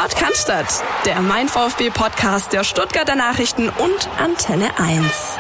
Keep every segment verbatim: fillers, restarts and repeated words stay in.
Sport kann Stadt, der Mein VfB-Podcast der Stuttgarter Nachrichten und Antenne eins.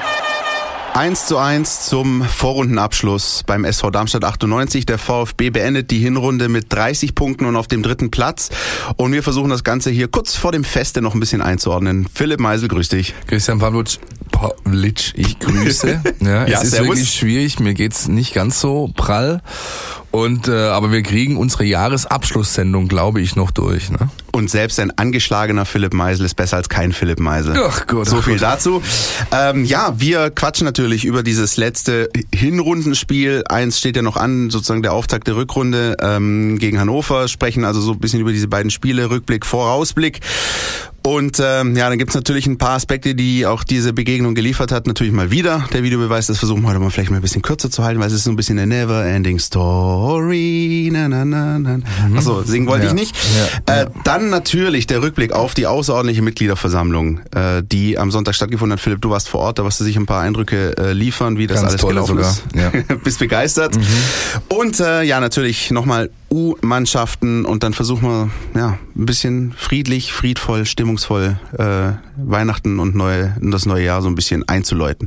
eins zu eins zum Vorrundenabschluss beim S V Darmstadt achtundneunzig. Der VfB beendet die Hinrunde mit dreißig Punkten und auf dem dritten Platz. Und wir versuchen das Ganze hier kurz vor dem Feste noch ein bisschen einzuordnen. Philipp Meisel, grüß dich. Christian Pavlic, Pavlic ich grüße. Ja, ja, es ist servus. Wirklich schwierig, mir geht's nicht ganz so prall. Und äh, aber wir kriegen unsere Jahresabschlusssendung, glaube ich, noch durch. Ne? Und selbst ein angeschlagener Philipp Meisel ist besser als kein Philipp Meisel. Ach Gott, so ach viel Gott. dazu. Ähm, ja, wir quatschen natürlich über dieses letzte Hinrundenspiel. Eins steht ja noch an, sozusagen der Auftakt der Rückrunde ähm, gegen Hannover. Sprechen also so ein bisschen über diese beiden Spiele, Rückblick, Vorausblick. Und ähm, ja, dann gibt's natürlich ein paar Aspekte, die auch diese Begegnung geliefert hat. Natürlich mal wieder der Videobeweis, das versuchen wir heute mal vielleicht mal ein bisschen kürzer zu halten, weil es ist so ein bisschen eine never-ending story. Na, na, na, na. Mhm. Achso, singen wollte ja. ich nicht. Ja. Äh, dann natürlich der Rückblick auf die außerordentliche Mitgliederversammlung, äh, die am Sonntag stattgefunden hat. Philipp, du warst vor Ort, da wirst du sicher ein paar Eindrücke äh, liefern, wie das Ganz alles tolle gelaufen sogar. ist. Ja. Bist begeistert. Mhm. Und äh, ja, natürlich nochmal U-Mannschaften und dann versuchen wir ja ein bisschen friedlich, friedvoll, stimmungsvoll äh, Weihnachten und neue, das neue Jahr so ein bisschen einzuläuten.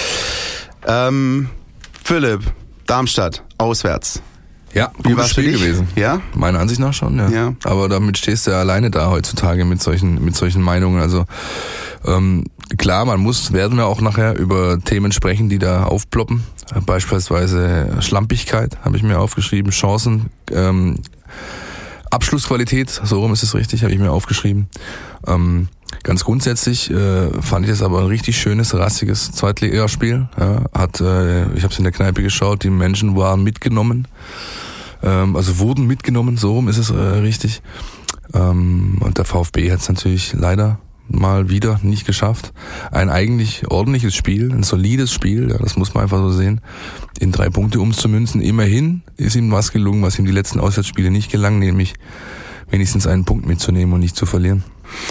Ähm, Philipp, Darmstadt, auswärts. Ja, Wie gutes war's für Spiel dich? gewesen. Ja? Meiner Ansicht nach schon, ja. Ja. Aber damit stehst du ja alleine da heutzutage mit solchen, mit solchen Meinungen. Also ähm, klar, man muss, werden wir auch nachher über Themen sprechen, die da aufploppen. Beispielsweise Schlampigkeit, habe ich mir aufgeschrieben, Chancen, ähm, Abschlussqualität, so rum ist es richtig, habe ich mir aufgeschrieben. Ähm, ganz grundsätzlich äh, fand ich es aber ein richtig schönes, rassiges Zweitligaspiel. Ja, hat, äh, ich habe es in der Kneipe geschaut, die Menschen waren mitgenommen, ähm, also wurden mitgenommen, so rum ist es äh, richtig. Ähm, und der VfB hat es natürlich leider mal wieder nicht geschafft. Ein eigentlich ordentliches Spiel, ein solides Spiel, ja, das muss man einfach so sehen, in drei Punkte umzumünzen. Immerhin ist ihm was gelungen, was ihm die letzten Auswärtsspiele nicht gelang, nämlich wenigstens einen Punkt mitzunehmen und nicht zu verlieren.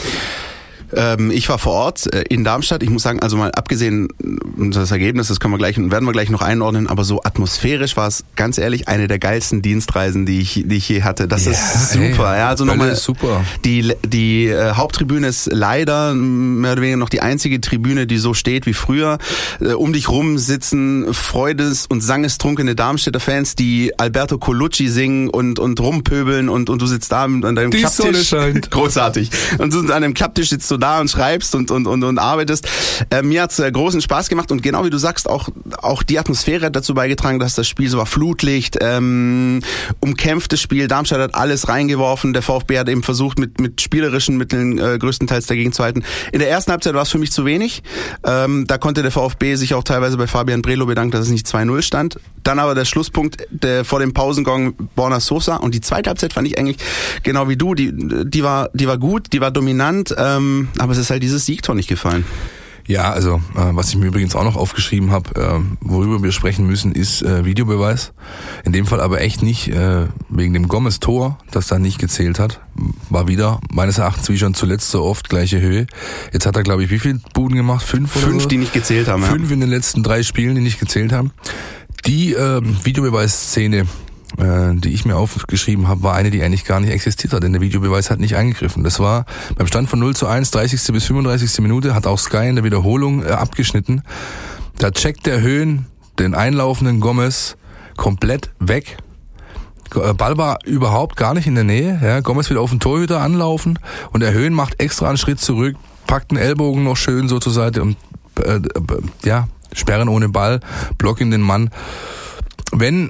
Ähm, ich war vor Ort äh, in Darmstadt. Ich muss sagen, also mal abgesehen das Ergebnis, das können wir gleich, werden wir gleich noch einordnen, aber so atmosphärisch war es ganz ehrlich eine der geilsten Dienstreisen, die ich, die ich je hatte. Das ja, ist super. Ey, ja, also nochmal super. Die die äh, Haupttribüne ist leider mehr oder weniger noch die einzige Tribüne, die so steht wie früher. Äh, um dich rum sitzen freudes- und sangestrunkene Darmstädter Fans, die Alberto Colucci singen und und rumpöbeln und und du sitzt da an deinem die Klapptisch. Sonne scheint. Großartig. Und du an einem Klapptisch sitzt du da und schreibst und und und, und arbeitest. Äh, mir hat's äh, großen Spaß gemacht und genau wie du sagst, auch auch die Atmosphäre hat dazu beigetragen, dass das Spiel so war. Flutlicht, ähm, umkämpftes Spiel. Darmstadt hat alles reingeworfen. Der VfB hat eben versucht, mit mit spielerischen Mitteln äh, größtenteils dagegen zu halten. In der ersten Halbzeit war es für mich zu wenig. Ähm, da konnte der VfB sich auch teilweise bei Fabian Brelo bedanken, dass es nicht zwei null stand. Dann aber der Schlusspunkt der, vor dem Pausengong Borna Sosa. Und die zweite Halbzeit fand ich eigentlich genau wie du. Die die war die war gut, die war dominant. Ähm, aber es ist halt dieses Siegtor nicht gefallen. Ja, also äh, was ich mir übrigens auch noch aufgeschrieben habe, äh, worüber wir sprechen müssen, ist äh, Videobeweis. In dem Fall aber echt nicht äh, wegen dem Gomez-Tor, das da nicht gezählt hat. War wieder meines Erachtens wie schon zuletzt so oft gleiche Höhe. Jetzt hat er, glaube ich, wie viele Buden gemacht? Fünf oder Fünf, so? die nicht gezählt haben. Fünf ja. in den letzten drei Spielen, die nicht gezählt haben. Die äh, Videobeweis-Szene, die ich mir aufgeschrieben habe, war eine, die eigentlich gar nicht existiert hat, denn der Videobeweis hat nicht eingegriffen. Das war beim Stand von null zu eins, dreißigste bis fünfunddreißigste Minute, hat auch Sky in der Wiederholung äh, abgeschnitten. Da checkt der Höhn den einlaufenden Gomez komplett weg. Ball war überhaupt gar nicht in der Nähe. Ja, Gomez will auf den Torhüter anlaufen und der Höhn macht extra einen Schritt zurück, packt den Ellbogen noch schön so zur Seite und äh, ja, sperren ohne Ball, blocken den Mann. Wenn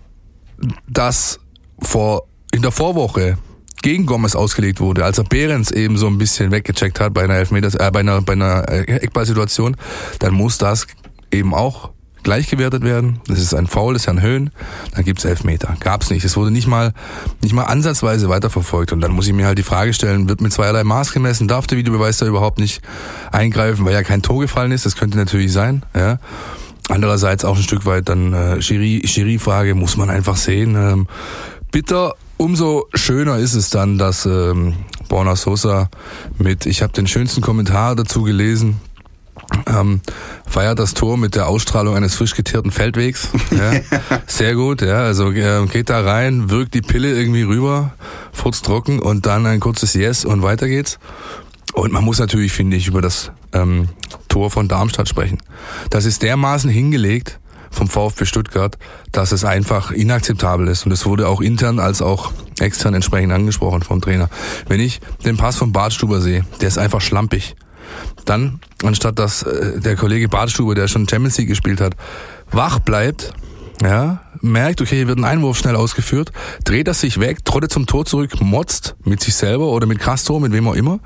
das vor in der Vorwoche gegen Gomez ausgelegt wurde, als er Behrens eben so ein bisschen weggecheckt hat bei einer Elfmeters, äh, bei einer bei einer Eckballsituation, dann muss das eben auch gleich gewertet werden. Das ist ein Foul des Herrn Höhn, dann gibt's Elfmeter. Gab's nicht. Es wurde nicht mal nicht mal ansatzweise weiterverfolgt und dann muss ich mir halt die Frage stellen, wird mit zweierlei Maß gemessen? Darf der Videobeweis da überhaupt nicht eingreifen, weil ja kein Tor gefallen ist? Das könnte natürlich sein, ja. Andererseits auch ein Stück weit dann äh, Schiri-Frage, muss man einfach sehen. Ähm, bitter, umso schöner ist es dann, dass ähm, Borna Sosa mit, ich habe den schönsten Kommentar dazu gelesen, Ähm, feiert das Tor mit der Ausstrahlung eines frisch geteerten Feldwegs. Ja, sehr gut, ja. Also äh, geht da rein, wirkt die Pille irgendwie rüber, furztrocken und dann ein kurzes Yes und weiter geht's. Und man muss natürlich, finde ich, über das ähm, Tor von Darmstadt sprechen. Das ist dermaßen hingelegt vom VfB Stuttgart, dass es einfach inakzeptabel ist. Und es wurde auch intern als auch extern entsprechend angesprochen vom Trainer. Wenn ich den Pass von Badstuber sehe, der ist einfach schlampig. Dann, anstatt dass äh, der Kollege Badstuber, der schon Champions League gespielt hat, wach bleibt, ja, merkt, okay, hier wird ein Einwurf schnell ausgeführt, dreht er sich weg, trottet zum Tor zurück, motzt mit sich selber oder mit Castro, mit wem auch immer.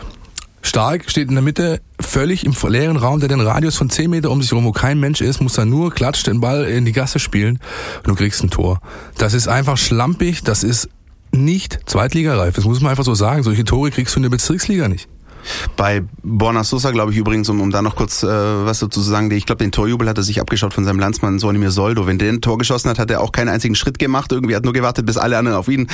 Stark steht in der Mitte, völlig im leeren Raum, der den Radius von zehn Meter um sich herum, wo kein Mensch ist, muss dann nur klatscht den Ball in die Gasse spielen und du kriegst ein Tor. Das ist einfach schlampig, das ist nicht zweitligareif, das muss man einfach so sagen. Solche Tore kriegst du in der Bezirksliga nicht. Bei Borna Sosa, glaube ich übrigens, um, um da noch kurz äh, was dazu zu sagen, ich glaube, den Torjubel hat er sich abgeschaut von seinem Landsmann Sonimir Soldo. Wenn der ein Tor geschossen hat, hat er auch keinen einzigen Schritt gemacht. Irgendwie hat nur gewartet, bis alle anderen auf ihn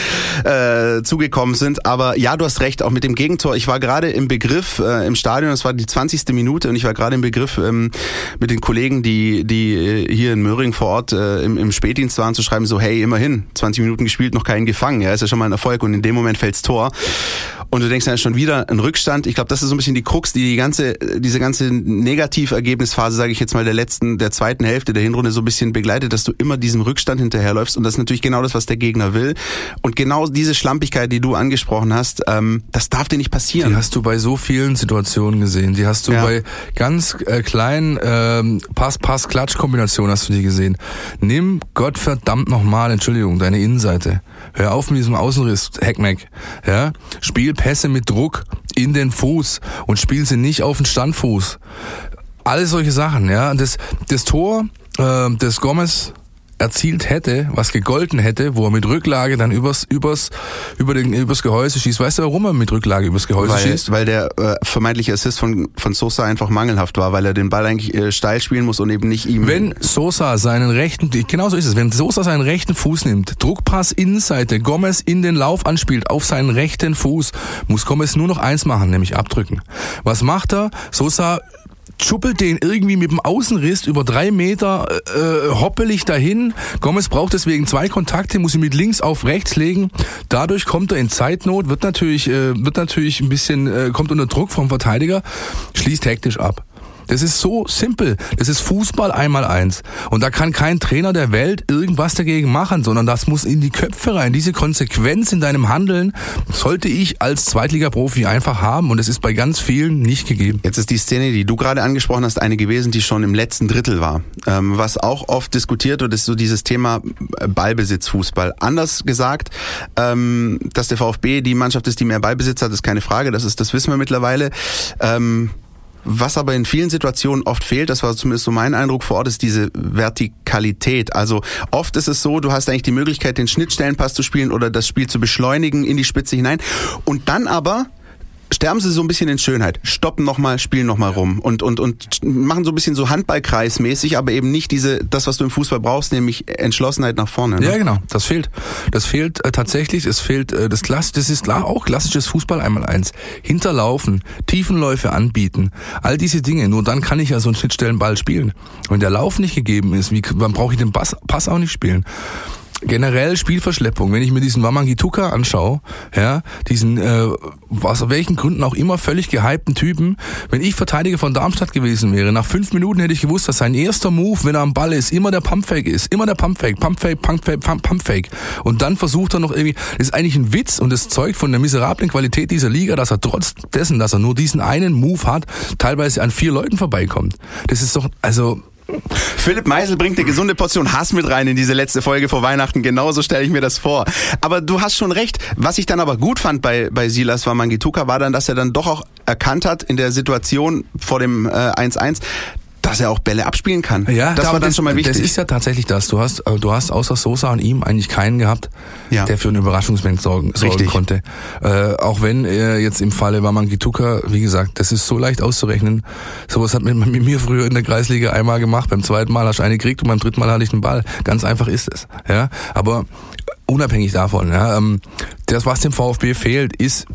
äh, zugekommen sind. Aber ja, du hast recht, auch mit dem Gegentor. Ich war gerade im Begriff äh, im Stadion, das war die zwanzigste Minute und ich war gerade im Begriff ähm, mit den Kollegen, die die hier in Möhring vor Ort äh, im, im Spätdienst waren, zu schreiben, so hey, immerhin, zwanzig Minuten gespielt, noch keinen gefangen. Ja, ist ja schon mal ein Erfolg und in dem Moment fällt's Tor. Und du denkst ja schon wieder ein Rückstand. Ich glaube, das ist so ein bisschen die Krux, die die ganze, diese ganze Negativergebnisphase, sage ich jetzt mal, der letzten, der zweiten Hälfte der Hinrunde so ein bisschen begleitet, dass du immer diesem Rückstand hinterherläufst. Und das ist natürlich genau das, was der Gegner will. Und genau diese Schlampigkeit, die du angesprochen hast, ähm, das darf dir nicht passieren. Die hast du bei so vielen Situationen gesehen. Die hast du ja. bei ganz äh, kleinen ähm, Pass-Pass-Klatsch-Kombinationen hast du die gesehen. Nimm Gott verdammt nochmal, Entschuldigung, deine Innenseite. Hör auf mit diesem Außenriss, Heckmeck. Ja? Spiel Pässe mit Druck in den Fuß und spiel sie nicht auf den Standfuß. Alle solche Sachen, ja. Das, das Tor, äh, das Gomez erzielt hätte, was gegolten hätte, wo er mit Rücklage dann übers übers über den übers Gehäuse schießt. Weißt du, warum er mit Rücklage übers Gehäuse weil, schießt? Weil der äh, vermeintliche Assist von von Sosa einfach mangelhaft war, weil er den Ball eigentlich äh, steil spielen muss und eben nicht ihm. Wenn Sosa seinen rechten, genau so ist es, wenn Sosa seinen rechten Fuß nimmt, Druckpass Innenseite, Gomez in den Lauf anspielt auf seinen rechten Fuß, muss Gomez nur noch eins machen, nämlich abdrücken. Was macht er? Sosa schuppelt den irgendwie mit dem Außenriss über drei Meter äh, hoppelig dahin. Gomez braucht deswegen zwei Kontakte, muss ihn mit links auf rechts legen. Dadurch kommt er in Zeitnot, wird natürlich äh, wird natürlich ein bisschen äh, kommt unter Druck vom Verteidiger, schließt hektisch ab. Das ist so simpel. Das ist Fußball einmal eins. Und da kann kein Trainer der Welt irgendwas dagegen machen, sondern das muss in die Köpfe rein. Diese Konsequenz in deinem Handeln sollte ich als Zweitliga-Profi einfach haben. Und es ist bei ganz vielen nicht gegeben. Jetzt ist die Szene, die du gerade angesprochen hast, eine gewesen, die schon im letzten Drittel war. Ähm, was auch oft diskutiert wird, ist so dieses Thema Ballbesitzfußball. Anders gesagt, ähm, dass der VfB die Mannschaft ist, die mehr Ballbesitz hat, ist keine Frage. Das ist, das wissen wir mittlerweile. Ähm, Was aber in vielen Situationen oft fehlt, das war zumindest so mein Eindruck vor Ort, ist diese Vertikalität. Also oft ist es so, du hast eigentlich die Möglichkeit, den Schnittstellenpass zu spielen oder das Spiel zu beschleunigen in die Spitze hinein. Und dann aber sterben sie so ein bisschen in Schönheit, stoppen nochmal, spielen nochmal rum und und und machen so ein bisschen so Handballkreismäßig, aber eben nicht diese das, was du im Fußball brauchst, nämlich Entschlossenheit nach vorne. Ne? Ja, genau, das fehlt. Das fehlt äh, tatsächlich, es fehlt äh, das Klass, das ist klar auch klassisches Fußball einmal eins. Hinterlaufen, Tiefenläufe anbieten, all diese Dinge, nur dann kann ich ja so einen Schnittstellenball spielen. Wenn der Lauf nicht gegeben ist, wie wann brauche ich den Pass, Pass auch nicht spielen? Generell Spielverschleppung, wenn ich mir diesen Wamangituka anschaue, ja, diesen, äh, aus welchen Gründen auch immer, völlig gehypten Typen, wenn ich Verteidiger von Darmstadt gewesen wäre, nach fünf Minuten hätte ich gewusst, dass sein erster Move, wenn er am Ball ist, immer der Pumpfake ist, immer der Pumpfake, Pumpfake, Pumpfake, Pumpfake. Und dann versucht er noch irgendwie, das ist eigentlich ein Witz und das zeugt von der miserablen Qualität dieser Liga, dass er trotz dessen, dass er nur diesen einen Move hat, teilweise an vier Leuten vorbeikommt. Das ist doch, also... Philipp Meisel bringt eine gesunde Portion Hass mit rein in diese letzte Folge vor Weihnachten. Genauso stelle ich mir das vor. Aber du hast schon recht. Was ich dann aber gut fand bei, bei Silas Wamangituka war dann, dass er dann doch auch erkannt hat in der Situation vor dem äh, eins eins, dass er auch Bälle abspielen kann. Ja, das war dann das, schon mal wichtig. Das ist ja tatsächlich das. Du hast, du hast außer Sosa und ihm eigentlich keinen gehabt, ja, der für einen Überraschungsmoment sorgen, sorgen konnte. Äh, auch wenn er jetzt im Falle Wamangituka, wie gesagt, das ist so leicht auszurechnen. Sowas hat man mit mir früher in der Kreisliga einmal gemacht. Beim zweiten Mal hast du eine gekriegt und beim dritten Mal hatte ich den Ball. Ganz einfach ist es. Ja, aber unabhängig davon, ja, das, was dem VfB fehlt, ist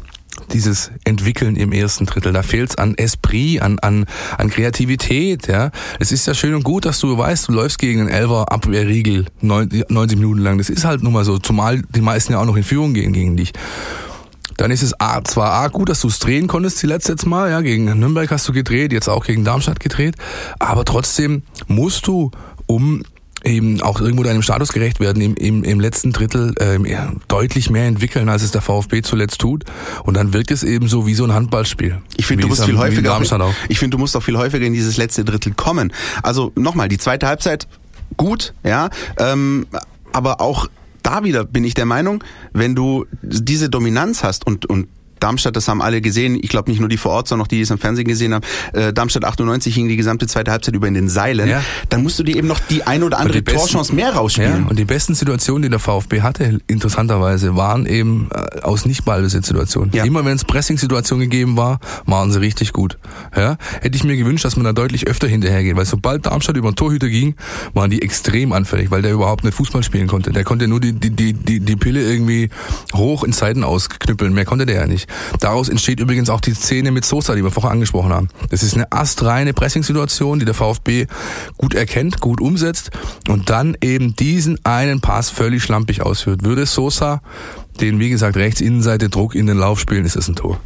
dieses Entwickeln im ersten Drittel. Da fehlt's an Esprit, an, an, an Kreativität, ja. Es ist ja schön und gut, dass du weißt, du läufst gegen einen Elfer Abwehrriegel neunzig Minuten lang. Das ist halt nun mal so, zumal die meisten ja auch noch in Führung gehen gegen dich. Dann ist es A, zwar A, gut, dass du es drehen konntest, die letzte jetzt mal, ja, gegen Nürnberg hast du gedreht, jetzt auch gegen Darmstadt gedreht, aber trotzdem musst du, um eben auch irgendwo deinem Status gerecht werden, im, im, im letzten Drittel äh, deutlich mehr entwickeln, als es der VfB zuletzt tut. Und dann wirkt es eben so wie so ein Handballspiel. Ich finde, du musst viel häufiger, auch. Ich finde, du musst auch viel häufiger in dieses letzte Drittel kommen. Also nochmal, die zweite Halbzeit gut, ja, ähm, aber auch da wieder bin ich der Meinung, wenn du diese Dominanz hast und und Darmstadt, das haben alle gesehen, ich glaube nicht nur die vor Ort, sondern auch die, die es im Fernsehen gesehen haben, äh, Darmstadt achtundneunzig hing die gesamte zweite Halbzeit über in den Seilen, ja. Dann musst du dir eben noch die ein oder andere Torchance mehr rausspielen. Ja, und die besten Situationen, die der VfB hatte, interessanterweise, waren eben äh, aus Nicht-Ballbesitz-Situationen. Ja. Immer wenn es Pressing-Situationen gegeben war, waren sie richtig gut. Ja? Hätte ich mir gewünscht, dass man da deutlich öfter hinterhergeht, weil sobald Darmstadt über den Torhüter ging, waren die extrem anfällig, weil der überhaupt nicht Fußball spielen konnte. Der konnte nur die, die, die, die, die Pille irgendwie hoch in Seiten ausknüppeln, mehr konnte der ja nicht. Daraus entsteht übrigens auch die Szene mit Sosa, die wir vorher angesprochen haben. Das ist eine astreine Pressing-Situation, die der VfB gut erkennt, gut umsetzt und dann eben diesen einen Pass völlig schlampig ausführt. Würde Sosa den, wie gesagt, rechts Innenseite Druck in den Lauf spielen, ist es ein Tor.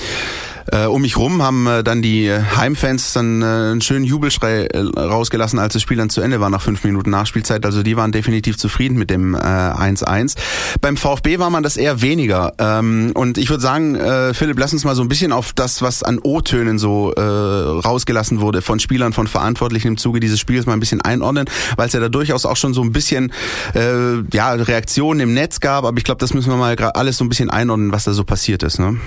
Äh, um mich rum haben äh, dann die Heimfans dann äh, einen schönen Jubelschrei äh, rausgelassen, als das Spiel dann zu Ende war nach fünf Minuten Nachspielzeit. Also die waren definitiv zufrieden mit dem äh, eins eins. Beim VfB war man das eher weniger. Ähm, und ich würde sagen, äh, Philipp, lass uns mal so ein bisschen auf das, was an O-Tönen so äh, rausgelassen wurde von Spielern, von Verantwortlichen im Zuge dieses Spiels mal ein bisschen einordnen, weil es ja da durchaus auch schon so ein bisschen äh, ja Reaktionen im Netz gab. Aber ich glaube, das müssen wir mal alles so ein bisschen einordnen, was da so passiert ist, ne?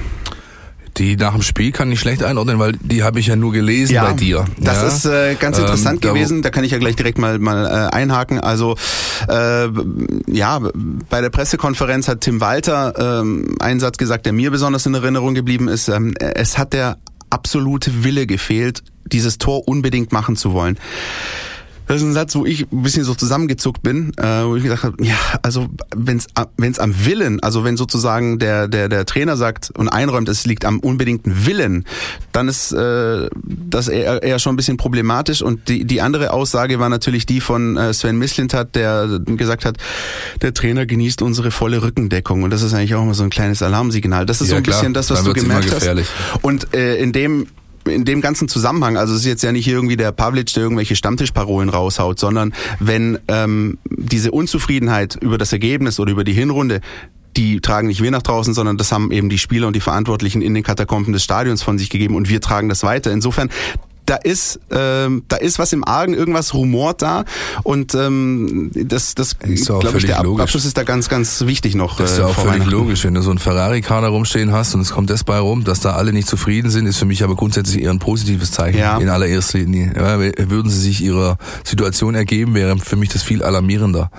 Die nach dem Spiel kann ich schlecht einordnen, weil die habe ich ja nur gelesen ja, bei dir. Das ja? ist äh, ganz interessant ähm, gewesen. Da kann ich ja gleich direkt mal mal äh, einhaken. Also äh, ja, bei der Pressekonferenz hat Tim Walter ähm, einen Satz gesagt, der mir besonders in Erinnerung geblieben ist. Ähm, es hat der absolute Wille gefehlt, dieses Tor unbedingt machen zu wollen. Das ist ein Satz, wo ich ein bisschen so zusammengezuckt bin, äh, wo ich gedacht habe, ja, also wenn's wenn's am Willen, also wenn sozusagen der der der Trainer sagt und einräumt, es liegt am unbedingten Willen, dann ist äh, das eher, eher schon ein bisschen problematisch. Und die die andere Aussage war natürlich die von äh, Sven Mislintat, der gesagt hat, der Trainer genießt unsere volle Rückendeckung. Und das ist eigentlich auch immer so ein kleines Alarmsignal. Das ist ja, so ein klar, bisschen das, was du gemerkt hast. Und äh, in dem in dem ganzen Zusammenhang, also es ist jetzt ja nicht irgendwie der Pavlic, der irgendwelche Stammtischparolen raushaut, sondern wenn ähm, diese Unzufriedenheit über das Ergebnis oder über die Hinrunde, die tragen nicht wir nach draußen, sondern das haben eben die Spieler und die Verantwortlichen in den Katakomben des Stadions von sich gegeben und wir tragen das weiter. Insofern da ist ähm, da ist was im Argen, irgendwas rumort da und ähm, das das glaube ich der Ab- Abschluss ist da ganz ganz wichtig noch. Das ist ja auch äh, völlig logisch, wenn du so einen Ferrari-Kader rumstehen hast und es kommt das bei rum, dass da alle nicht zufrieden sind, ist für mich aber grundsätzlich eher ein positives Zeichen ja. in allererster Linie. Ja, würden sie sich ihrer Situation ergeben, wäre für mich das viel alarmierender.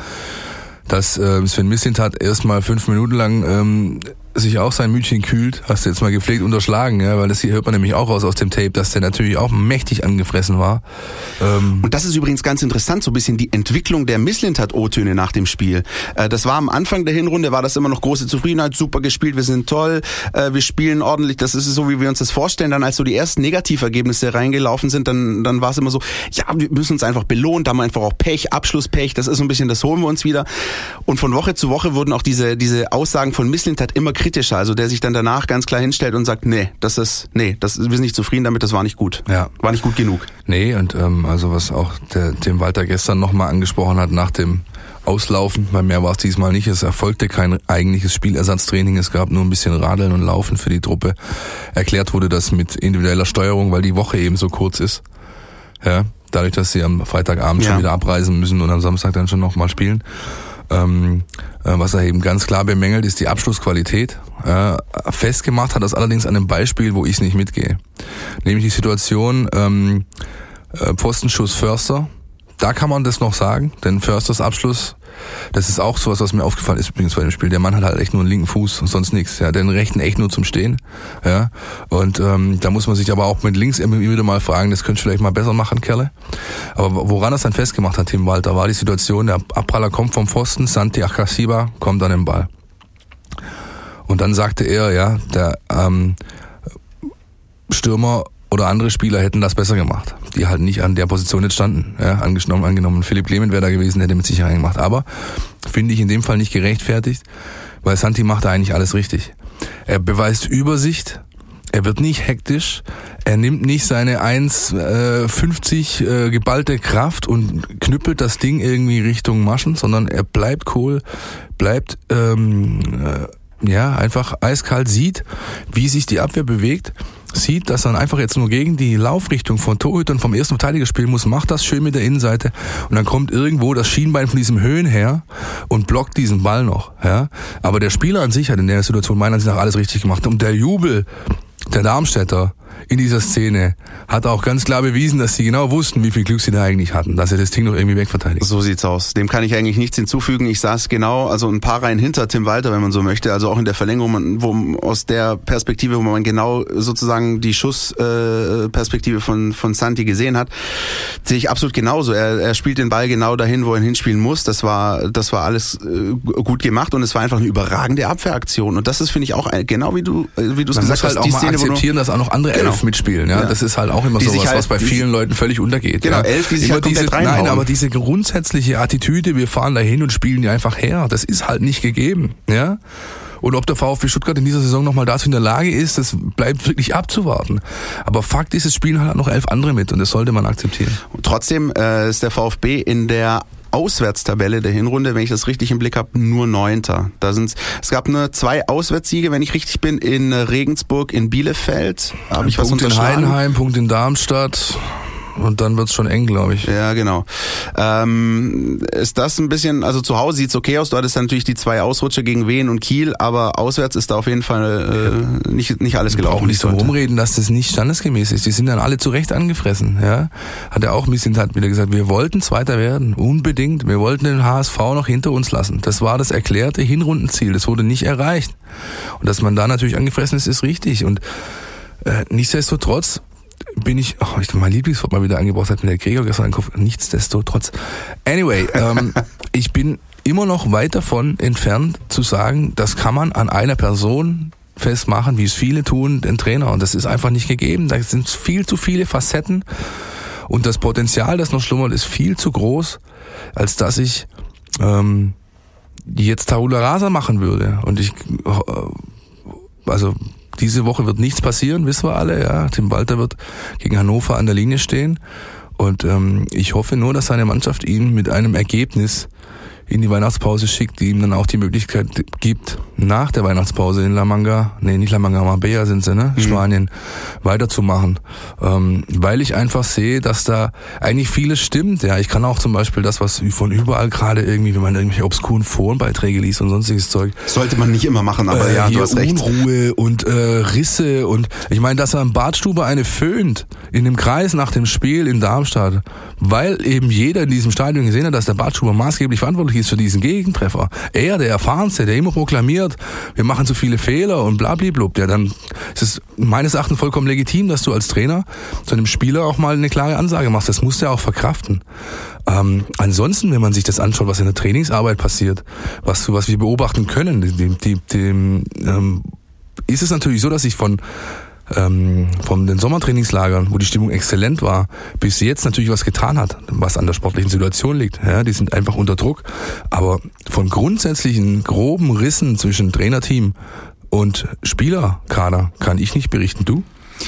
Dass äh, Sven Mislintat erstmal fünf Minuten lang ähm, sich auch sein Mütchen kühlt, hast du jetzt mal gepflegt unterschlagen, ja, weil das hier hört man nämlich auch raus aus dem Tape, dass der natürlich auch mächtig angefressen war. Ähm und das ist übrigens ganz interessant, so ein bisschen die Entwicklung der Mislintat-O-Töne nach dem Spiel. Äh, das war am Anfang der Hinrunde, war das immer noch große Zufriedenheit, super gespielt, wir sind toll, äh, wir spielen ordentlich, das ist so, wie wir uns das vorstellen. Dann als so die ersten Negativergebnisse reingelaufen sind, dann dann war es immer so, ja, wir müssen uns einfach belohnen, da haben wir einfach auch Pech, Abschlusspech, das ist so ein bisschen, das holen wir uns wieder. Und von Woche zu Woche wurden auch diese diese Aussagen von Mislintat immer kritischer, also der sich dann danach ganz klar hinstellt und sagt, nee, das ist, nee, das wir sind nicht zufrieden damit, das war nicht gut. Ja. War nicht gut genug. Nee, und ähm, also was auch der Tim Walter gestern nochmal angesprochen hat nach dem Auslaufen, weil mehr war es diesmal nicht, es erfolgte kein eigentliches Spielersatztraining, es gab nur ein bisschen Radeln und Laufen für die Truppe. Erklärt wurde das mit individueller Steuerung, weil die Woche eben so kurz ist. Ja, dadurch, dass sie am Freitagabend ja. schon wieder abreisen müssen und am Samstag dann schon nochmal spielen. Ähm, äh, was er eben ganz klar bemängelt, ist die Abschlussqualität. Äh, festgemacht hat das allerdings an einem Beispiel, wo ich es nicht mitgehe. Nämlich die Situation ähm, äh, Pfostenschuss Förster. Da kann man das noch sagen, denn Försters Abschluss, das ist auch sowas, was mir aufgefallen ist übrigens bei dem Spiel. Der Mann hat halt echt nur einen linken Fuß und sonst nichts. Ja, den rechten echt nur zum Stehen. Ja, und ähm, da muss man sich aber auch mit links immer wieder mal fragen, das könnt ihr vielleicht mal besser machen, Kerle. Aber woran das dann festgemacht hat, Tim Walter, war die Situation, der Abpraller kommt vom Pfosten, Santi Akasiba kommt an den Ball. Und dann sagte er, ja, der ähm, Stürmer oder andere Spieler hätten das besser gemacht, die halt nicht an der Position jetzt standen. Ja, angenommen, angenommen, Philipp Clement wäre da gewesen, hätte mit Sicherheit gemacht. Aber finde ich in dem Fall nicht gerechtfertigt, weil Santi macht da eigentlich alles richtig. Er beweist Übersicht, er wird nicht hektisch, er nimmt nicht seine eins fünfzig äh, geballte Kraft und knüppelt das Ding irgendwie Richtung Maschen, sondern er bleibt cool, bleibt ähm, äh, ja einfach eiskalt, sieht, wie sich die Abwehr bewegt, sieht, dass er einfach jetzt nur gegen die Laufrichtung von Torhütern vom ersten Verteidiger spielen muss, macht das schön mit der Innenseite und dann kommt irgendwo das Schienbein von diesem Höhen her und blockt diesen Ball noch. Ja? Aber der Spieler an sich hat in der Situation meiner Ansicht nach alles richtig gemacht. Und der Jubel der Darmstädter in dieser Szene hat auch ganz klar bewiesen, dass sie genau wussten, wie viel Glück sie da eigentlich hatten, dass sie das Ding noch irgendwie wegverteidigen. So sieht's aus. Dem kann ich eigentlich nichts hinzufügen. Ich saß genau, also ein paar Reihen hinter Tim Walter, wenn man so möchte, also auch in der Verlängerung, wo aus der Perspektive, wo man genau sozusagen die Schussperspektive äh, von von Santi gesehen hat, sehe ich absolut genauso. Er, er spielt den Ball genau dahin, wo er ihn hinspielen muss. Das war das war alles äh, gut gemacht und es war einfach eine überragende Abwehraktion. Und das ist, finde ich, auch ein, genau wie du wie du es gesagt halt hast, auch die mal Szene, akzeptieren, dass auch noch andere genau. Elf mitspielen. Ja? Ja. Das ist halt auch immer die sowas, halt, was bei vielen die, Leuten völlig untergeht. Genau, ja? elf, die sich immer halt diese, komplett reinhauen. Nein, aber diese grundsätzliche Attitüde, wir fahren da hin und spielen die einfach her, das ist halt nicht gegeben. Ja? Und ob der VfB Stuttgart in dieser Saison nochmal dazu in der Lage ist, das bleibt wirklich abzuwarten. Aber Fakt ist, es spielen halt noch elf andere mit und das sollte man akzeptieren. Und trotzdem äh, ist der VfB in der Auswärtstabelle der Hinrunde, wenn ich das richtig im Blick habe, nur Neunter. Da sind's, es gab nur zwei Auswärtssiege, wenn ich richtig bin, in Regensburg, in Bielefeld. Habe ich was Punkt in Heidenheim, Punkt in Darmstadt. Und dann wird's schon eng, glaube ich. Ja, genau. Ähm, ist das ein bisschen, also zu Hause sieht's okay aus, du hattest dann natürlich die zwei Ausrutscher gegen Wien und Kiel, aber auswärts ist da auf jeden Fall äh, nicht nicht alles gelaufen. Auch nicht so rumreden, dass das nicht standesgemäß ist. Die sind dann alle zu Recht angefressen. Ja, hat er auch Missintat wieder gesagt, wir wollten Zweiter werden, unbedingt. Wir wollten den H S V noch hinter uns lassen. Das war das erklärte Hinrundenziel, das wurde nicht erreicht. Und dass man da natürlich angefressen ist, ist richtig. Und äh, nichtsdestotrotz bin ich, oh, ich mein Lieblingswort mal wieder eingebracht, hat mir der Gregor gestern im Kopf, nichtsdestotrotz. Anyway, ähm, ich bin immer noch weit davon entfernt zu sagen, das kann man an einer Person festmachen, wie es viele tun, den Trainer. Und das ist einfach nicht gegeben. Da sind viel zu viele Facetten und das Potenzial, das noch schlummert, ist viel zu groß, als dass ich ähm, jetzt Tabula Rasa machen würde. Und ich, also diese Woche wird nichts passieren, wissen wir alle. Ja, Tim Walter wird gegen Hannover an der Linie stehen und ähm, ich hoffe nur, dass seine Mannschaft ihn mit einem Ergebnis in die Weihnachtspause schickt, die ihm dann auch die Möglichkeit gibt, nach der Weihnachtspause in La Manga, nee, nicht La Manga, Marbella sind sie, ne, mhm. Spanien, weiterzumachen. Ähm, weil ich einfach sehe, dass da eigentlich vieles stimmt. Ja, ich kann auch zum Beispiel das, was von überall gerade irgendwie, wenn man irgendwelche obskuren Forenbeiträge liest und sonstiges Zeug. Sollte man nicht immer machen, aber äh, ja, du hast recht. Unruhe und äh, Risse und ich meine, dass er am Badstube eine föhnt in dem Kreis nach dem Spiel in Darmstadt, weil eben jeder in diesem Stadion gesehen hat, dass der Badstuber maßgeblich verantwortlich ist für diesen Gegentreffer. Er, der Erfahrenste, der immer proklamiert, wir machen zu viele Fehler und blablablub, ja, dann ist es meines Erachtens vollkommen legitim, dass du als Trainer zu einem Spieler auch mal eine klare Ansage machst. Das muss der auch verkraften. Ähm, ansonsten, wenn man sich das anschaut, was in der Trainingsarbeit passiert, was, was wir beobachten können, dem, dem, dem, ähm, ist es natürlich so, dass ich von Ähm, von den Sommertrainingslagern, wo die Stimmung exzellent war, bis jetzt natürlich was getan hat, was an der sportlichen Situation liegt. Ja, die sind einfach unter Druck. Aber von grundsätzlichen groben Rissen zwischen Trainerteam und Spielerkader kann ich nicht berichten. Du?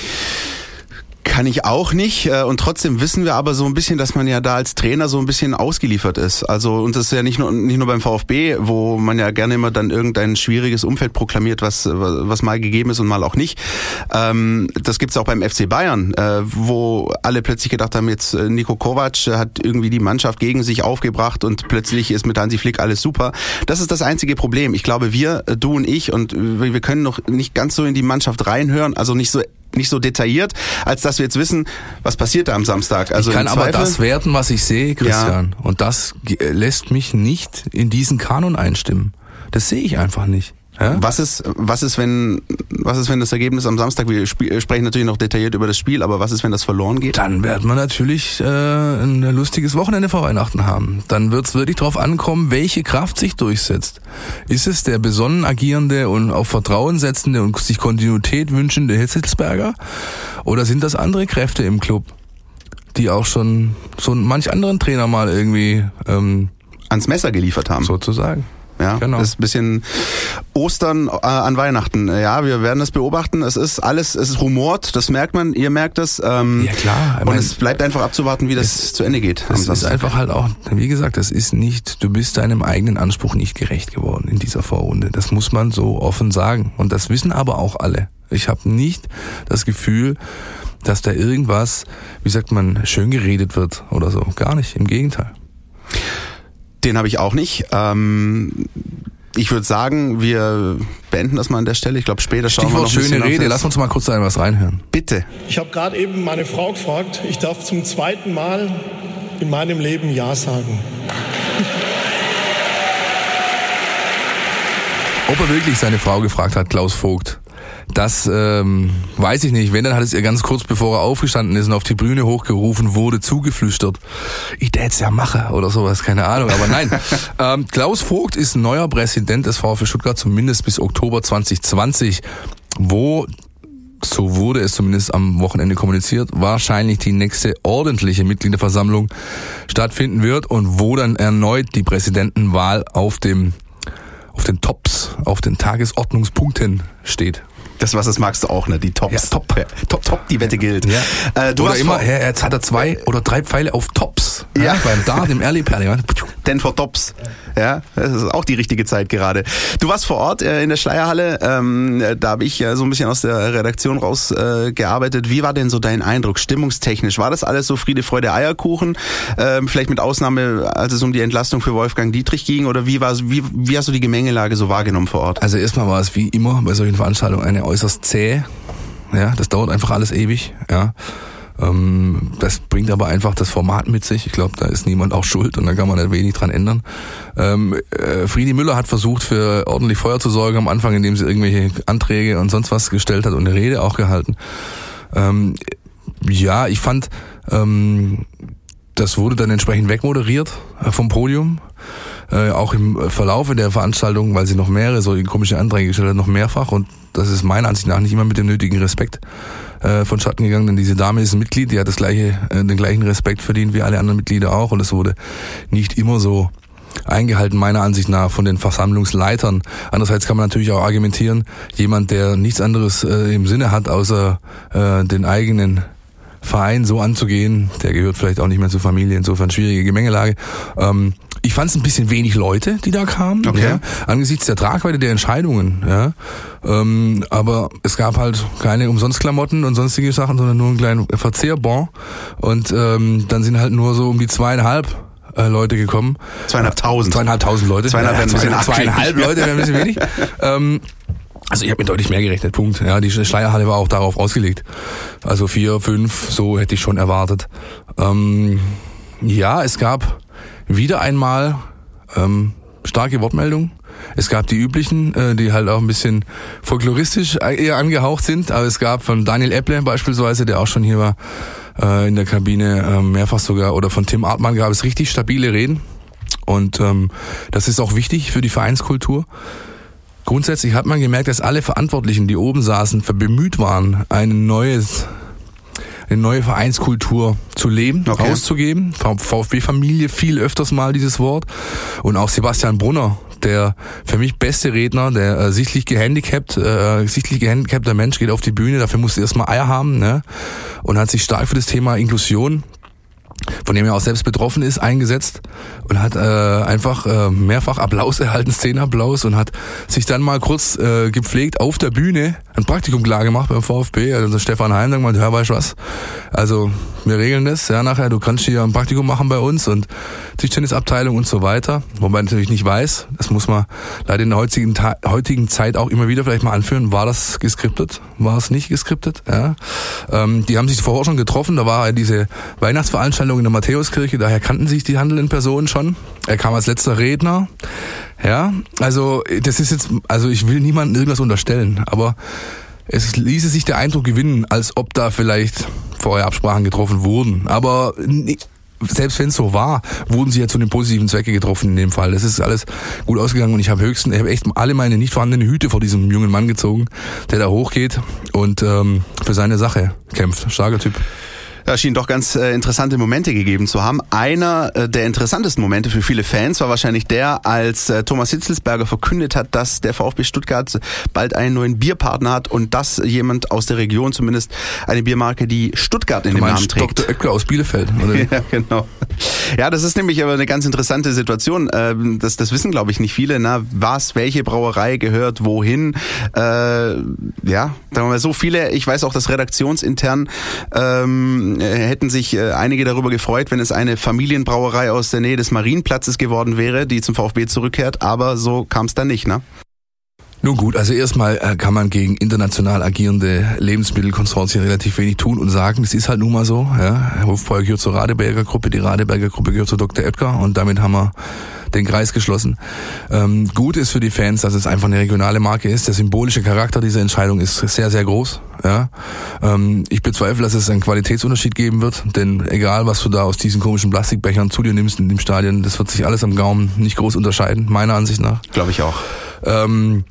Kann ich auch nicht und trotzdem wissen wir aber so ein bisschen, dass man ja da als Trainer so ein bisschen ausgeliefert ist. Also und das ist ja nicht nur nicht nur beim VfB, wo man ja gerne immer dann irgendein schwieriges Umfeld proklamiert, was was mal gegeben ist und mal auch nicht. Ähm, das gibt's auch beim F C Bayern, äh, wo alle plötzlich gedacht haben, jetzt Niko Kovac hat irgendwie die Mannschaft gegen sich aufgebracht und plötzlich ist mit Hansi Flick alles super. Das ist das einzige Problem. Ich glaube, wir, du und ich, und wir können noch nicht ganz so in die Mannschaft reinhören, also nicht so nicht so detailliert, als dass wir jetzt wissen, was passiert da am Samstag. Also ich kann aber das werten, was ich sehe, Christian. Ja. Und das lässt mich nicht in diesen Kanon einstimmen. Das sehe ich einfach nicht. Ja? Was ist, was ist, wenn Was ist, wenn das Ergebnis am Samstag, wir sp- sprechen natürlich noch detailliert über das Spiel, aber was ist, wenn das verloren geht? Dann wird man natürlich äh, ein lustiges Wochenende vor Weihnachten haben. Dann wird es wirklich darauf ankommen, welche Kraft sich durchsetzt. Ist es der besonnen agierende und auf Vertrauen setzende und sich Kontinuität wünschende Hitzelsberger? Oder sind das andere Kräfte im Club, die auch schon so manch anderen Trainer mal irgendwie ähm, ans Messer geliefert haben? Sozusagen. Ja, genau. Das ist ein bisschen Ostern äh, an Weihnachten. Ja, wir werden das beobachten. Es ist alles, es ist rumort, das merkt man, ihr merkt das. Ähm, ja klar. Und mein, es bleibt einfach abzuwarten, wie das zu Ende geht. Das ist einfach halt auch, wie gesagt, das ist nicht, du bist deinem eigenen Anspruch nicht gerecht geworden in dieser Vorrunde. Das muss man so offen sagen. Und das wissen aber auch alle. Ich habe nicht das Gefühl, dass da irgendwas, wie sagt man, schön geredet wird oder so. Gar nicht, im Gegenteil. Den habe ich auch nicht. Ähm, ich würde sagen, wir beenden das mal an der Stelle. Ich glaube, später schauen Stichwort wir noch ein schöne bisschen Rede. Lass uns mal kurz da was reinhören. Bitte. Ich habe gerade eben meine Frau gefragt, ich darf zum zweiten Mal in meinem Leben Ja sagen. Ob er wirklich seine Frau gefragt hat, Klaus Vogt, das ähm, weiß ich nicht. Wenn, dann hat es ihr ganz kurz bevor er aufgestanden ist und auf die Bühne hochgerufen wurde, zugeflüstert. Ich tät's ja mache oder sowas, keine Ahnung. Aber nein, ähm, Klaus Vogt ist neuer Präsident des VfB Stuttgart, zumindest bis Oktober zwanzig zwanzig, wo, so wurde es zumindest am Wochenende kommuniziert, wahrscheinlich die nächste ordentliche Mitgliederversammlung stattfinden wird und wo dann erneut die Präsidentenwahl auf dem auf den Tops, auf den Tagesordnungspunkten steht. Das, was es magst du auch, ne? Die Tops. Ja, top. Ja, top, top, die Wette gilt. Ja. Äh, du oder hast immer, vor- ja, jetzt hat er zwei oder drei Pfeile auf Tops. Ja. Ja. Beim Dart, im Erli-Perli. Ja. Denn vor Tops. Ja, das ist auch die richtige Zeit gerade. Du warst vor Ort äh, in der Schleierhalle. Ähm, da habe ich äh, so ein bisschen aus der Redaktion rausgearbeitet. Äh, gearbeitet. Wie war denn so dein Eindruck, stimmungstechnisch? War das alles so Friede, Freude, Eierkuchen? Ähm, vielleicht mit Ausnahme, als es um die Entlastung für Wolfgang Dietrich ging? Oder wie, war, wie, wie hast du die Gemengelage so wahrgenommen vor Ort? Also erstmal war es wie immer bei solchen Veranstaltungen eine äußerst zähe. Ja, das dauert einfach alles ewig. Ja. Ähm, das bringt aber einfach das Format mit sich. Ich glaube, da ist niemand auch schuld und da kann man nicht wenig dran ändern. Ähm, äh, Friedi Müller hat versucht, für ordentlich Feuer zu sorgen am Anfang, indem sie irgendwelche Anträge und sonst was gestellt hat und eine Rede auch gehalten. Ähm, ja, ich fand, ähm, das wurde dann entsprechend wegmoderiert äh, vom Podium. Äh, auch im Verlaufe der Veranstaltung, weil sie noch mehrere solche komische Anträge gestellt hat, noch mehrfach. Und das ist meiner Ansicht nach nicht immer mit dem nötigen Respekt äh, vonstatten gegangen, denn diese Dame ist ein Mitglied, die hat das gleiche, äh, den gleichen Respekt verdient wie alle anderen Mitglieder auch. Und es wurde nicht immer so eingehalten, meiner Ansicht nach, von den Versammlungsleitern. Andererseits kann man natürlich auch argumentieren, jemand, der nichts anderes äh, im Sinne hat, außer äh, den eigenen Verein so anzugehen, der gehört vielleicht auch nicht mehr zur Familie, insofern schwierige Gemengelage. Ähm, ich fand es ein bisschen wenig Leute, die da kamen, okay. ja, angesichts der Tragweite der Entscheidungen. Ja, ähm, aber es gab halt keine Umsonstklamotten und sonstige Sachen, sondern nur einen kleinen Verzehrbon. Und ähm, dann sind halt nur so um die zweieinhalb äh, Leute gekommen. Zweieinhalbtausend. Zweieinhalbtausend Leute. Zweieinhalb wären ein bisschen ja, zweieinhalb Leute wären ein bisschen wenig. ähm, Also ich habe mir deutlich mehr gerechnet, Punkt. Ja, die Schleierhalle war auch darauf ausgelegt. Also vier, fünf, so hätte ich schon erwartet. Ähm, ja, es gab wieder einmal ähm, starke Wortmeldungen. Es gab die üblichen, äh, die halt auch ein bisschen folkloristisch eher angehaucht sind. Aber es gab von Daniel Epple beispielsweise, der auch schon hier war äh, in der Kabine, äh, mehrfach sogar, oder von Tim Artmann gab es richtig stabile Reden. Und ähm, das ist auch wichtig für die Vereinskultur. Grundsätzlich hat man gemerkt, dass alle Verantwortlichen, die oben saßen, bemüht waren, ein neues, eine neue Vereinskultur zu leben, okay. auszugeben. VfB-Familie fiel öfters mal dieses Wort. Und auch Sebastian Brunner, der für mich beste Redner, der äh, sichtlich gehandicapt, äh, sichtlich gehandicapter Mensch, geht auf die Bühne, dafür musste er erstmal Eier haben, ne? Und hat sich stark für das Thema Inklusion, von dem er auch selbst betroffen ist, eingesetzt und hat äh, einfach äh, mehrfach Applaus erhalten, Szenenapplaus, und hat sich dann mal kurz äh, gepflegt auf der Bühne ein Praktikum klar gemacht beim VfB. Also Stefan Heim dann meinte, hör, weißt du was, also wir regeln das, ja, nachher, du kannst hier ein Praktikum machen bei uns und Tischtennisabteilung und so weiter. Wobei man natürlich nicht weiß, das muss man leider in der heutigen, Ta- heutigen Zeit auch immer wieder vielleicht mal anführen, war das geskriptet, war es nicht geskriptet, ja. Ähm, die haben sich vorher schon getroffen, da war diese Weihnachtsveranstaltung in der Matthäuskirche, daher kannten sich die handelnden Personen schon. Er kam als letzter Redner. Ja, also das ist jetzt, also ich will niemandem irgendwas unterstellen, aber es ließe sich der Eindruck gewinnen, als ob da vielleicht vorher Absprachen getroffen wurden. Aber selbst wenn es so war, wurden sie ja zu einem positiven Zwecke getroffen in dem Fall. Das ist alles gut ausgegangen und ich habe höchstens, ich habe echt alle meine nicht vorhandenen Hüte vor diesem jungen Mann gezogen, der da hochgeht und ähm, für seine Sache kämpft. Starker Typ. Ja, schien doch ganz äh, interessante Momente gegeben zu haben. Einer äh, der interessantesten Momente für viele Fans war wahrscheinlich der, als äh, Thomas Hitzelsberger verkündet hat, dass der VfB Stuttgart bald einen neuen Bierpartner hat und dass jemand aus der Region, zumindest eine Biermarke, die Stuttgart in dem Namen trägt. Doktor Oetker aus Bielefeld, oder? Ja, genau. Ja, das ist nämlich aber eine ganz interessante Situation. Ähm, das, das wissen, glaube ich, nicht viele. Na, was, welche Brauerei gehört wohin? Äh, ja, sagen wir mal so viele. Ich weiß auch, dass redaktionsintern ähm, hätten sich äh, einige darüber gefreut, wenn es eine Familienbrauerei aus der Nähe des Marienplatzes geworden wäre, die zum VfB zurückkehrt, aber so kam es dann nicht, ne? Nun gut, also erstmal äh, kann man gegen international agierende Lebensmittelkonsortien relativ wenig tun und sagen, es ist halt nun mal so, ja. Hofbräu gehört zur Radeberger Gruppe, die Radeberger Gruppe gehört zu Doktor Oetker und damit haben wir den Kreis geschlossen. Ähm, gut ist für die Fans, dass es einfach eine regionale Marke ist. Der symbolische Charakter dieser Entscheidung ist sehr, sehr groß. Ja. Ähm, ich bezweifle, dass es einen Qualitätsunterschied geben wird, denn egal, was du da aus diesen komischen Plastikbechern zu dir nimmst in dem Stadion, das wird sich alles am Gaumen nicht groß unterscheiden, meiner Ansicht nach. Glaube ich auch. Ähm,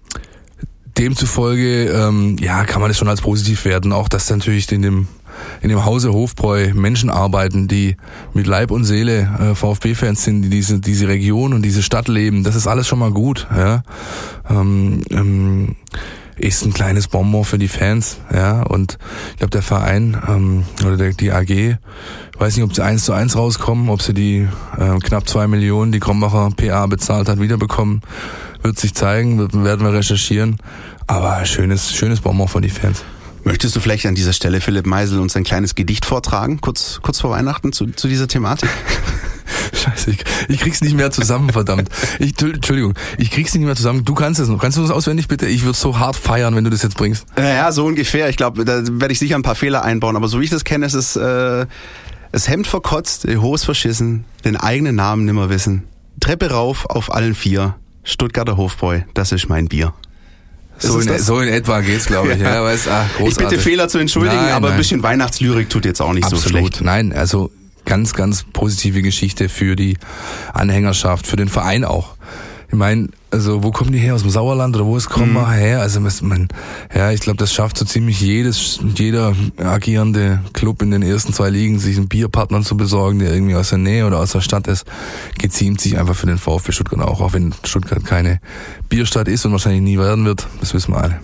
demzufolge, ähm, ja, kann man das schon als positiv werten. Auch, dass natürlich in dem in dem Hause Hofbräu Menschen arbeiten, die mit Leib und Seele äh, VfB-Fans sind, die diese diese Region und diese Stadt leben. Das ist alles schon mal gut. Ja, ähm, ähm, ist ein kleines Bonbon für die Fans. Ja, und ich glaube, der Verein ähm, oder der, die A G, weiß nicht, ob sie eins zu eins rauskommen, ob sie die äh, knapp zwei Millionen, die Krombacher P A bezahlt hat, wiederbekommen. Wird sich zeigen, werden wir recherchieren. Aber schönes, schönes Bonbon für die Fans. Möchtest du vielleicht an dieser Stelle, Philipp Meisel, uns ein kleines Gedicht vortragen, kurz, kurz vor Weihnachten zu, zu dieser Thematik? Scheiße, ich, ich krieg's nicht mehr zusammen, verdammt. Ich, Entschuldigung, ich krieg's nicht mehr zusammen. Du kannst es noch. Kannst du das auswendig bitte? Ich würde so hart feiern, wenn du das jetzt bringst. Naja, so ungefähr. Ich glaube, da werde ich sicher ein paar Fehler einbauen. Aber so wie ich das kenne, ist es, äh, das Hemd verkotzt, die Hose verschissen, den eigenen Namen nimmer wissen. Treppe rauf auf allen vier. Stuttgarter Hofbräu, das ist mein Bier. So in, so in etwa geht's, glaube ich. Ja. Ja, weißt, ach, ich bitte Fehler zu entschuldigen, nein, aber nein. Ein bisschen Weihnachtslyrik tut jetzt auch nicht Absolut. So schlecht. Nein, also ganz, ganz positive Geschichte für die Anhängerschaft, für den Verein auch. Ich meine, also wo kommen die her? Aus dem Sauerland oder wo ist Krombacher mhm. her? Also man, ja, ich glaube, das schafft so ziemlich jedes, jeder agierende Club in den ersten zwei Ligen, sich einen Bierpartner zu besorgen, der irgendwie aus der Nähe oder aus der Stadt ist, geziemt sich einfach für den VfB Stuttgart auch, auch wenn Stuttgart keine Bierstadt ist und wahrscheinlich nie werden wird. Das wissen wir alle.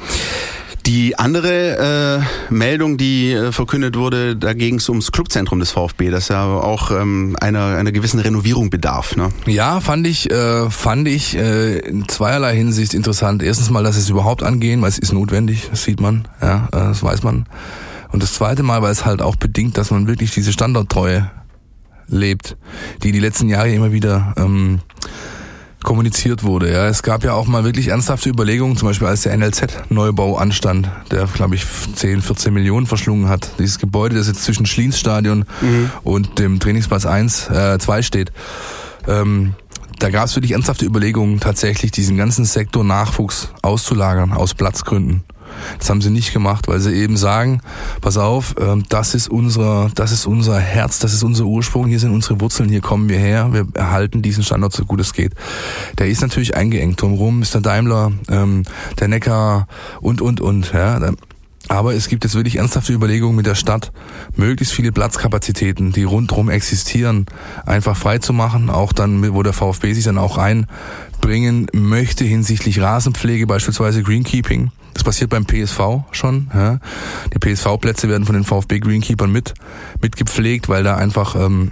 Die andere äh, Meldung, die äh, verkündet wurde, da ging es ums Clubzentrum des VfB, das ja auch ähm, einer einer gewissen Renovierung bedarf. Ne? Ja, fand ich äh, fand ich äh, in zweierlei Hinsicht interessant. Erstens mal, dass es überhaupt angehen, weil es ist notwendig, das sieht man, ja, äh, das weiß man. Und das zweite Mal, weil es halt auch bedingt, dass man wirklich diese Standorttreue lebt, die die letzten Jahre immer wieder ähm, kommuniziert wurde. Ja, es gab ja auch mal wirklich ernsthafte Überlegungen, zum Beispiel als der N L Z-Neubau anstand, der, glaube ich, zehn, vierzehn Millionen verschlungen hat. Dieses Gebäude, das jetzt zwischen Schliens-Stadion mhm. und dem Trainingsplatz eins, äh, zwei steht. Ähm, da gab es wirklich ernsthafte Überlegungen, tatsächlich diesen ganzen Sektor Nachwuchs auszulagern, aus Platzgründen. Das haben sie nicht gemacht, weil sie eben sagen, pass auf, das ist unser, das ist unser Herz, das ist unser Ursprung, hier sind unsere Wurzeln, hier kommen wir her, wir erhalten diesen Standort so gut es geht. Der ist natürlich eingeengt, drumherum ist der Daimler, der Neckar und, und, und, ja. Aber es gibt jetzt wirklich ernsthafte Überlegungen mit der Stadt, möglichst viele Platzkapazitäten, die rundherum existieren, einfach frei zu machen, auch dann, wo der VfB sich dann auch einbringen möchte hinsichtlich Rasenpflege, beispielsweise Greenkeeping. Das passiert beim P S V schon. Ja. Die P S V-Plätze werden von den VfB Greenkeepern mit mit gepflegt, weil da einfach ähm,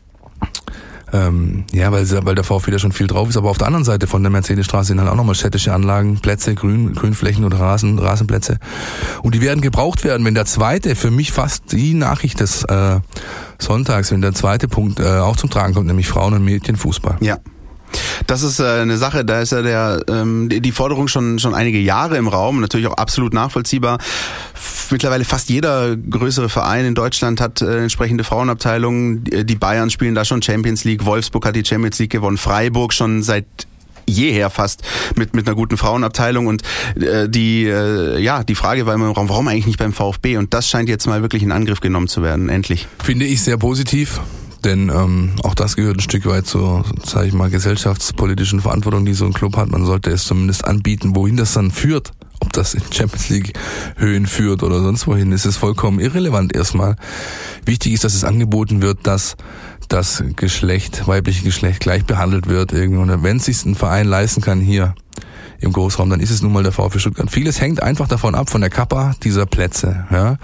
ähm, ja, weil weil der VfB da schon viel drauf ist. Aber auf der anderen Seite von der Mercedesstraße sind halt auch nochmal städtische Anlagen, Plätze, Grün, Grünflächen oder Rasen, Rasenplätze. Und die werden gebraucht werden, wenn der zweite, für mich fast die Nachricht des äh, Sonntags, wenn der zweite Punkt äh, auch zum Tragen kommt, nämlich Frauen- und Mädchenfußball. Ja. Das ist äh, eine Sache, da ist ja der ähm, die Forderung schon schon einige Jahre im Raum, natürlich auch absolut nachvollziehbar. Mittlerweile fast jeder größere Verein in Deutschland hat äh, entsprechende Frauenabteilungen. Die Bayern spielen da schon Champions League, Wolfsburg hat die Champions League gewonnen, Freiburg schon seit jeher fast mit mit einer guten Frauenabteilung und äh, die äh, ja die Frage war immer im Raum, warum eigentlich nicht beim VfB, und das scheint jetzt mal wirklich in Angriff genommen zu werden, endlich. Finde ich sehr positiv, denn ähm, auch das gehört ein Stück weit zur, sage ich mal, gesellschaftspolitischen Verantwortung, die so ein Club hat. Man sollte es zumindest anbieten. Wohin das dann führt, ob das in Champions League Höhen führt oder sonst wohin, ist es vollkommen irrelevant erstmal. Wichtig ist, dass es angeboten wird, dass das Geschlecht, weibliche Geschlecht gleich behandelt wird irgendwie. Und wenn es sich ein Verein leisten kann hier im Großraum, dann ist es nun mal der VfB Stuttgart. Vieles hängt einfach davon ab, von der Kappa dieser Plätze. Ja,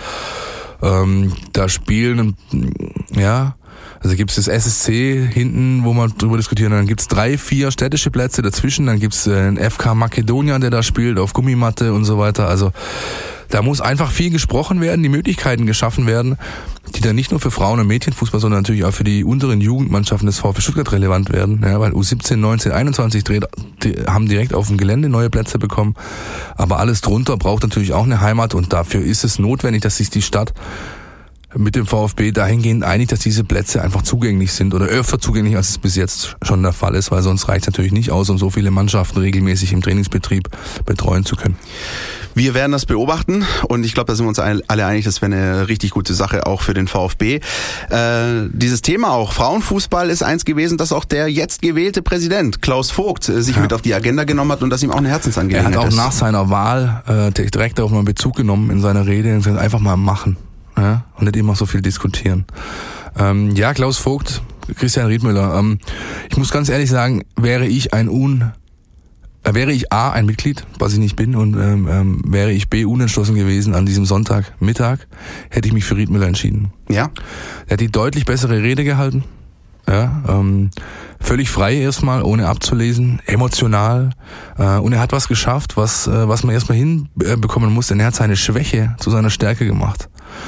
ähm, da spielen, ja, also gibt es das S S C hinten, wo man drüber diskutieren, dann gibt es drei, vier städtische Plätze dazwischen, dann gibt es den F K Makedonia, der da spielt, auf Gummimatte und so weiter. Also da muss einfach viel gesprochen werden, die Möglichkeiten geschaffen werden, die dann nicht nur für Frauen- und Mädchenfußball, sondern natürlich auch für die unteren Jugendmannschaften des VfB Stuttgart relevant werden. Ja, weil U siebzehn, neunzehn, einundzwanzig dreht, die haben direkt auf dem Gelände neue Plätze bekommen. Aber alles drunter braucht natürlich auch eine Heimat, und dafür ist es notwendig, dass sich die Stadt mit dem VfB dahingehend einig, dass diese Plätze einfach zugänglich sind oder öfter zugänglich, als es bis jetzt schon der Fall ist, weil sonst reicht es natürlich nicht aus, um so viele Mannschaften regelmäßig im Trainingsbetrieb betreuen zu können. Wir werden das beobachten, und ich glaube, da sind wir uns alle einig, das wäre eine richtig gute Sache auch für den VfB. Äh, dieses Thema auch, Frauenfußball, ist eins gewesen, das auch der jetzt gewählte Präsident Klaus Vogt äh, sich ja. mit auf die Agenda genommen hat und das ihm auch eine Herzensangelegenheit ist. Er hat auch ist. nach seiner Wahl äh, direkt darauf mal Bezug genommen in seiner Rede und gesagt, einfach mal machen. Ja, und nicht immer so viel diskutieren. Ähm, ja, Klaus Vogt, Christian Riedmüller. Ähm, ich muss ganz ehrlich sagen, wäre ich ein Un, äh, wäre ich A, ein Mitglied, was ich nicht bin, und ähm, ähm, wäre ich B, unentschlossen gewesen an diesem Sonntagmittag, hätte ich mich für Riedmüller entschieden. Ja. Er hat die deutlich bessere Rede gehalten. Ja, ähm, völlig frei erstmal, ohne abzulesen, emotional, äh, und er hat was geschafft, was äh, was man erstmal hinbekommen muss, denn er hat seine Schwäche zu seiner Stärke gemacht.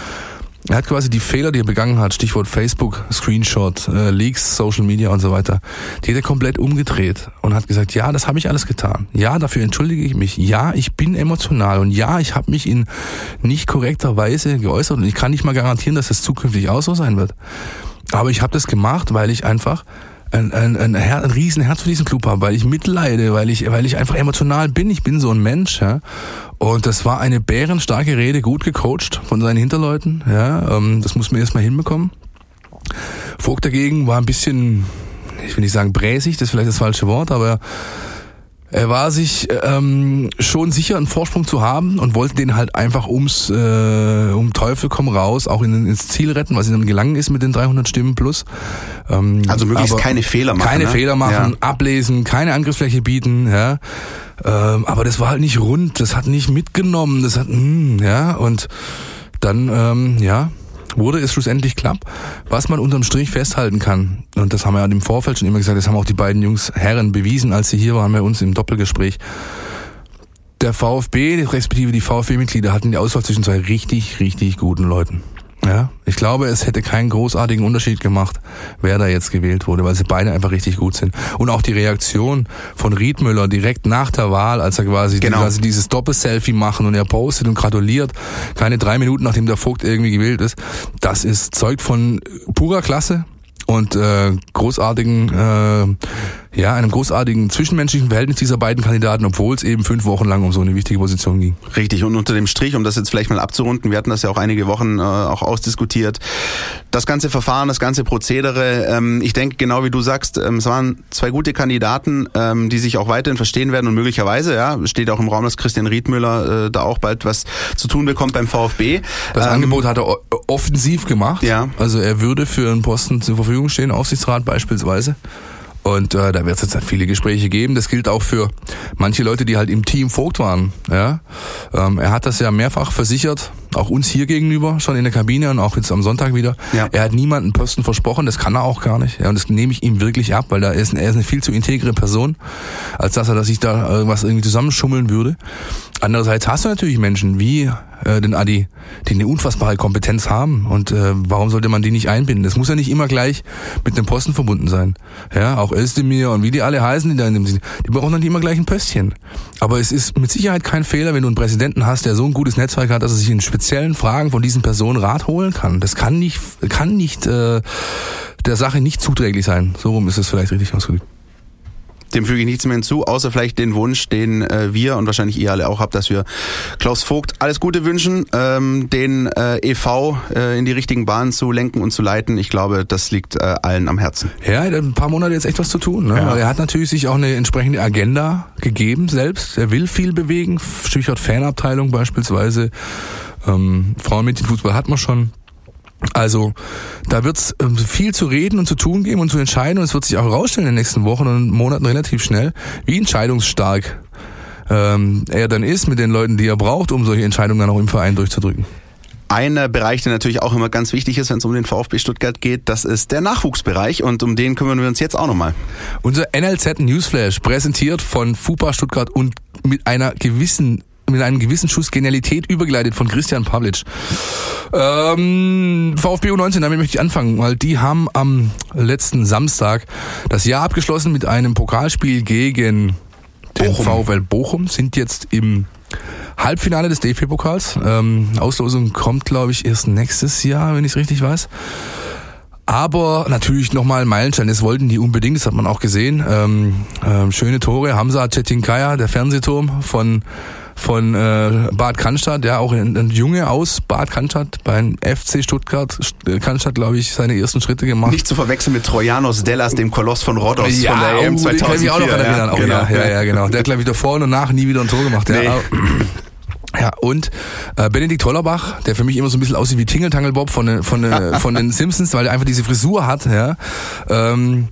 Er hat quasi die Fehler, die er begangen hat, Stichwort Facebook, Screenshot, äh, Leaks, Social Media und so weiter, die hat er komplett umgedreht und hat gesagt, ja, das habe ich alles getan. Ja, dafür entschuldige ich mich. Ja, ich bin emotional, und ja, ich habe mich in nicht korrekter Weise geäußert, und ich kann nicht mal garantieren, dass es zukünftig auch so sein wird. Aber ich habe das gemacht, weil ich einfach ein, ein, ein, Her- ein riesen Herz für diesen Club habe, weil ich mitleide, weil ich, weil ich einfach emotional bin. Ich bin so ein Mensch, ja. Und das war eine bärenstarke Rede, gut gecoacht von seinen Hinterleuten, ja. Ähm, das muss man erstmal hinbekommen. Vogt dagegen war ein bisschen, ich will nicht sagen bräsig, das ist vielleicht das falsche Wort, aber er war sich ähm, schon sicher, einen Vorsprung zu haben, und wollte den halt einfach ums äh, um Teufel komm raus auch in, ins Ziel retten, was ihm dann gelangen ist mit den dreihundert Stimmen plus. Ähm, also möglichst keine Fehler machen. Keine ne? Fehler machen, ja. Ablesen, keine Angriffsfläche bieten, ja. Ähm, aber das war halt nicht rund, das hat nicht mitgenommen, das hat, mh, ja, und dann, ähm, ja, wurde es schlussendlich knapp. Was man unterm Strich festhalten kann, und das haben wir ja im Vorfeld schon immer gesagt, das haben auch die beiden Jungs, Herren, bewiesen, als sie hier waren bei uns im Doppelgespräch. Der VfB, respektive die VfB-Mitglieder, hatten die Auswahl zwischen zwei richtig, richtig guten Leuten. Ja, ich glaube, es hätte keinen großartigen Unterschied gemacht, wer da jetzt gewählt wurde, weil sie beide einfach richtig gut sind. Und auch die Reaktion von Riedmüller direkt nach der Wahl, als er quasi, genau. quasi dieses Doppelselfie machen und er postet und gratuliert, keine drei Minuten nachdem der Vogt irgendwie gewählt ist, das ist zeugt von purer Klasse und äh, großartigen, äh, ja, einem großartigen zwischenmenschlichen Verhältnis dieser beiden Kandidaten, obwohl es eben fünf Wochen lang um so eine wichtige Position ging. Richtig, und unter dem Strich, um das jetzt vielleicht mal abzurunden, wir hatten das ja auch einige Wochen äh, auch ausdiskutiert, das ganze Verfahren, das ganze Prozedere, ähm, ich denke, genau wie du sagst, ähm, es waren zwei gute Kandidaten, ähm, die sich auch weiterhin verstehen werden, und möglicherweise, ja, steht auch im Raum, dass Christian Riedmüller äh, da auch bald was zu tun bekommt beim VfB. Das ähm, Angebot hat er o- offensiv gemacht, ja. Also er würde für einen Posten zur Verfügung stehen, Aufsichtsrat beispielsweise. Und äh, da wird es jetzt halt viele Gespräche geben. Das gilt auch für manche Leute, die halt im Team Vogt waren. Ja, ähm, er hat das ja mehrfach versichert, auch uns hier gegenüber, schon in der Kabine und auch jetzt am Sonntag wieder. Ja. Er hat niemanden Posten versprochen, das kann er auch gar nicht. Ja, und das nehme ich ihm wirklich ab, weil da ist, er ist eine viel zu integre Person, als dass er dass sich da irgendwas irgendwie zusammenschummeln würde. Andererseits hast du natürlich Menschen wie äh, den Adi, die eine unfassbare Kompetenz haben, und äh, warum sollte man die nicht einbinden? Das muss ja nicht immer gleich mit einem Posten verbunden sein. Ja, auch Özdemir und wie die alle heißen, die da in dem sind, die brauchen dann nicht immer gleich ein Pöstchen. Aber es ist mit Sicherheit kein Fehler, wenn du einen Präsidenten hast, der so ein gutes Netzwerk hat, dass er sich in speziellen Fragen von diesen Personen Rat holen kann. Das kann nicht, kann nicht äh, der Sache nicht zuträglich sein. So rum ist es vielleicht richtig ausgedrückt. Dem füge ich nichts mehr hinzu, außer vielleicht den Wunsch, den äh, wir und wahrscheinlich ihr alle auch habt, dass wir Klaus Vogt alles Gute wünschen, ähm, den äh, E V äh, in die richtigen Bahnen zu lenken und zu leiten. Ich glaube, das liegt äh, allen am Herzen. Ja, er hat ein paar Monate jetzt echt was zu tun. Ne? Ja. Er hat natürlich sich auch eine entsprechende Agenda gegeben selbst. Er will viel bewegen, Stichwort Fanabteilung beispielsweise. Ähm, Frauenmädchenfußball hat man schon. Also da wird es ähm, viel zu reden und zu tun geben und zu entscheiden, und es wird sich auch herausstellen in den nächsten Wochen und Monaten relativ schnell, wie entscheidungsstark ähm, er dann ist mit den Leuten, die er braucht, um solche Entscheidungen dann auch im Verein durchzudrücken. Ein Bereich, der natürlich auch immer ganz wichtig ist, wenn es um den VfB Stuttgart geht, das ist der Nachwuchsbereich, und um den kümmern wir uns jetzt auch nochmal. Unser N L Z Newsflash, präsentiert von FUPA Stuttgart und mit einer gewissen mit einem gewissen Schuss Genialität übergeleitet von Christian Pavlic. Ähm, VfB U neunzehn, damit möchte ich anfangen, weil die haben am letzten Samstag das Jahr abgeschlossen mit einem Pokalspiel gegen den VfL Bochum, sind jetzt im Halbfinale des D F B-Pokals. Ähm, Auslosung kommt, glaube ich, erst nächstes Jahr, wenn ich es richtig weiß. Aber natürlich nochmal ein Meilenstein, das wollten die unbedingt, das hat man auch gesehen. Ähm, ähm, schöne Tore, Hamza Çetinkaya, der Fernsehturm von von äh, Bad Cannstatt, ja, auch ein, ein Junge aus Bad Cannstatt beim F C Stuttgart, Cannstatt, glaube ich, seine ersten Schritte gemacht. Nicht zu verwechseln mit Trojanos Dellas, dem Koloss von Rhodos, ja, von der E M oh, zweitausendvier. Den kann ich auch noch erinnern. Ja, oh, genau. ja, ja, ja, genau. Der hat, glaube ich, davor und danach nie wieder ein Tor gemacht. Nee. Ja. Ja, und äh, Benedikt Hollerbach, der für mich immer so ein bisschen aussieht wie Tingeltangelbob von den, von den, von den Simpsons, weil er einfach diese Frisur hat, ja. Ähm,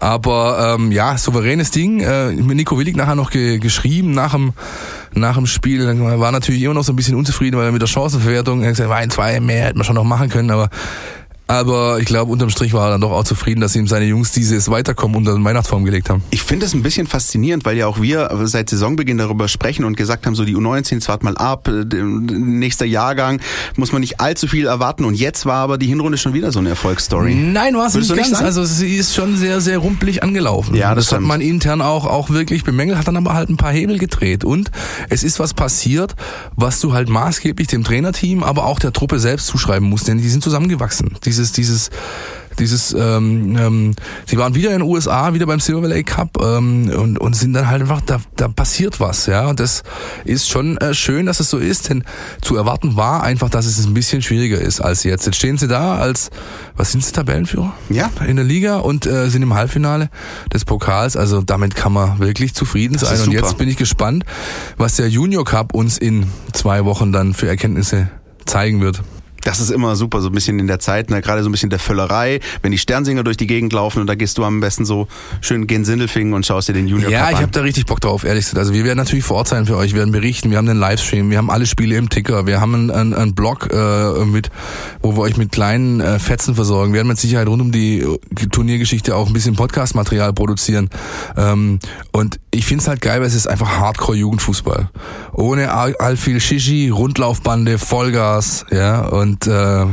aber ähm, ja, souveränes Ding. Äh, mit Nico Willig nachher noch ge- geschrieben nach dem nach dem Spiel. Er war natürlich immer noch so ein bisschen unzufrieden, weil er mit der Chancenverwertung, er hat gesagt, war ein, zwei mehr hätte man schon noch machen können, aber Aber ich glaube, unterm Strich war er dann doch auch zufrieden, dass ihm seine Jungs dieses Weiterkommen unter den Weihnachtsbaum gelegt haben. Ich finde es ein bisschen faszinierend, weil ja auch wir seit Saisonbeginn darüber sprechen und gesagt haben, so die U neunzehn, jetzt wart mal ab, nächster Jahrgang, muss man nicht allzu viel erwarten. Und jetzt war aber die Hinrunde schon wieder so eine Erfolgsstory. Nein, war es nicht ganz. Nicht also sie ist schon sehr, sehr rumpelig angelaufen. Ja, das, das hat man intern auch, auch wirklich bemängelt, hat dann aber halt ein paar Hebel gedreht. Und es ist was passiert, was du halt maßgeblich dem Trainerteam, aber auch der Truppe selbst zuschreiben musst, denn die sind zusammengewachsen. Dieses Dieses, dieses, dieses, ähm, ähm, sie waren wieder in den U S A, wieder beim Silver Lake Cup ähm, und, und sind dann halt einfach, da, da passiert was, ja. Und das ist schon äh, schön, dass es so ist, denn zu erwarten war einfach, dass es ein bisschen schwieriger ist als jetzt. Jetzt stehen sie da als, was sind sie, Tabellenführer? Ja. In der Liga und äh, sind im Halbfinale des Pokals, also damit kann man wirklich zufrieden sein. Und jetzt bin ich gespannt, was der Junior Cup uns in zwei Wochen dann für Erkenntnisse zeigen wird. Das ist immer super, so ein bisschen in der Zeit, ne? Gerade so ein bisschen der Völlerei, wenn die Sternsinger durch die Gegend laufen und da gehst du am besten so schön gen Sindelfingen und schaust dir den Junior Cup ja, an. Ja, ich habe da richtig Bock drauf, ehrlich gesagt. Also wir werden natürlich vor Ort sein für euch, wir werden berichten, wir haben einen Livestream, wir haben alle Spiele im Ticker, wir haben einen, einen, einen Blog, äh, mit, wo wir euch mit kleinen äh, Fetzen versorgen. Wir werden mit Sicherheit rund um die Turniergeschichte auch ein bisschen Podcast-Material produzieren. Ähm, und ich find's halt geil, weil es ist einfach Hardcore-Jugendfußball. Ohne all, all viel Shishi, Rundlaufbande, Vollgas, ja, und Und äh,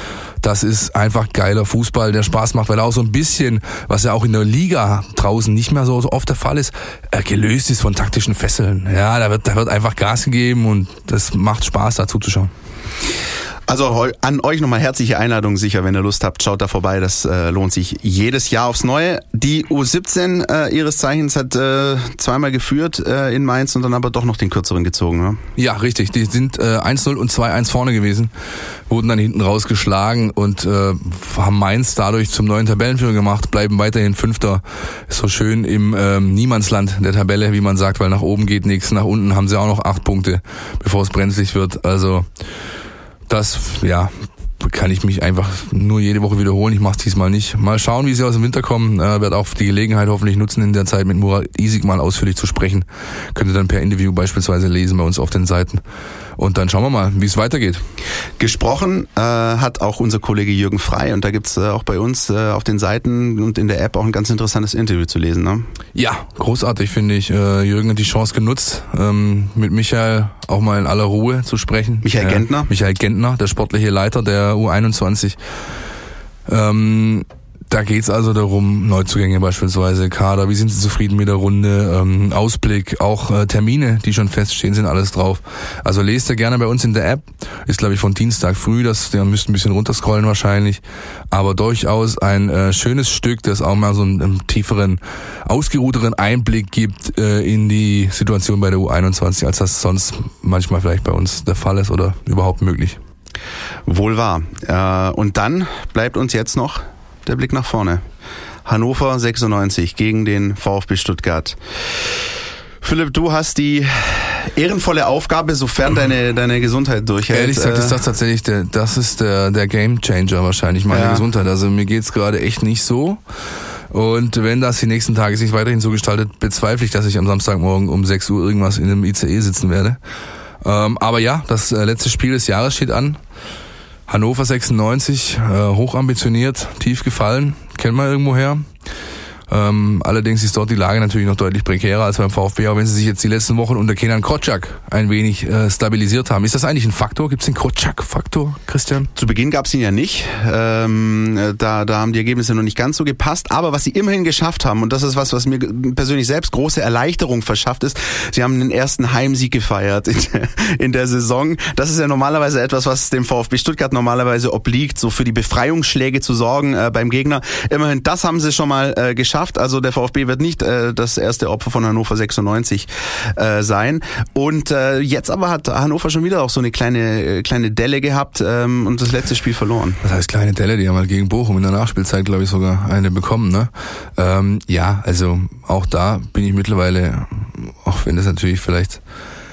das ist einfach geiler Fußball, der Spaß macht, weil er auch so ein bisschen, was ja auch in der Liga draußen nicht mehr so, so oft der Fall ist, äh, gelöst ist von taktischen Fesseln. Ja, da wird, da wird einfach Gas gegeben und das macht Spaß, da zuzuschauen. Also an euch nochmal herzliche Einladung, sicher, wenn ihr Lust habt, schaut da vorbei, das äh, lohnt sich jedes Jahr aufs Neue. Die U siebzehn äh, ihres Zeichens hat äh, zweimal geführt äh, in Mainz und dann aber doch noch den kürzeren gezogen, ne? Ja, richtig, die sind äh, eins null und zwei eins vorne gewesen, wurden dann hinten rausgeschlagen und äh, haben Mainz dadurch zum neuen Tabellenführer gemacht, bleiben weiterhin Fünfter, ist so schön im ähm, Niemandsland der Tabelle, wie man sagt, weil nach oben geht nichts, nach unten haben sie auch noch acht Punkte, bevor es brenzlig wird, also das, ja, kann ich mich einfach nur jede Woche wiederholen. Ich mache es diesmal nicht. Mal schauen, wie sie aus dem Winter kommen. Äh, werde auch die Gelegenheit hoffentlich nutzen, in der Zeit mit Murat Isik mal ausführlich zu sprechen. Könnt ihr dann per Interview beispielsweise lesen bei uns auf den Seiten. Und dann schauen wir mal, wie es weitergeht. Gesprochen äh, hat auch unser Kollege Jürgen Frey und da gibt's äh, auch bei uns äh, auf den Seiten und in der App auch ein ganz interessantes Interview zu lesen, ne? Ja, großartig finde ich. Äh, Jürgen hat die Chance genutzt, ähm, mit Michael auch mal in aller Ruhe zu sprechen. Michael äh, Gentner? Michael Gentner, der sportliche Leiter der U einundzwanzig. Ähm, Da geht's also darum, Neuzugänge beispielsweise, Kader, wie sind Sie zufrieden mit der Runde, ähm, Ausblick, auch äh, Termine, die schon feststehen, sind alles drauf. Also lest ihr gerne bei uns in der App, ist glaube ich von Dienstag früh, das, der müsst ein bisschen runterscrollen wahrscheinlich, aber durchaus ein äh, schönes Stück, das auch mal so einen, einen tieferen, ausgeruhteren Einblick gibt äh, in die Situation bei der U einundzwanzig, als das sonst manchmal vielleicht bei uns der Fall ist oder überhaupt möglich. Wohl wahr. Äh, und dann bleibt uns jetzt noch der Blick nach vorne. Hannover sechsundneunzig gegen den VfB Stuttgart. Philipp, du hast die ehrenvolle Aufgabe, sofern deine deine Gesundheit durchhält. Ehrlich gesagt ist das tatsächlich der, das ist der der Gamechanger wahrscheinlich, meine ja. Gesundheit. Also mir geht's gerade echt nicht so. Und wenn das die nächsten Tage sich weiterhin so gestaltet, bezweifle ich, dass ich am Samstagmorgen um sechs Uhr irgendwas in einem I C E sitzen werde. Ähm, aber ja, das äh, letzte Spiel des Jahres steht an. Hannover sechsundneunzig, äh, hochambitioniert, tief gefallen, kennt man irgendwoher. Ähm, allerdings ist dort die Lage natürlich noch deutlich prekärer als beim VfB, auch wenn sie sich jetzt die letzten Wochen unter Kenan Kotschak ein wenig äh, stabilisiert haben. Ist das eigentlich ein Faktor? Gibt es den Kotschak-Faktor, Christian? Zu Beginn gab es ihn ja nicht. Ähm, da, da haben die Ergebnisse noch nicht ganz so gepasst. Aber was sie immerhin geschafft haben, und das ist was, was mir persönlich selbst große Erleichterung verschafft ist, sie haben den ersten Heimsieg gefeiert in der, in der Saison. Das ist ja normalerweise etwas, was dem VfB Stuttgart normalerweise obliegt, so für die Befreiungsschläge zu sorgen äh, beim Gegner. Immerhin, das haben sie schon mal äh, geschafft. Also der VfB wird nicht äh, das erste Opfer von Hannover sechsundneunzig äh, sein. Und äh, jetzt aber hat Hannover schon wieder auch so eine kleine äh, kleine Delle gehabt ähm, und das letzte Spiel verloren. Das heißt kleine Delle, die haben halt gegen Bochum in der Nachspielzeit, glaube ich, sogar eine bekommen. Ne? Ähm, ja, also auch da bin ich mittlerweile, auch wenn das natürlich vielleicht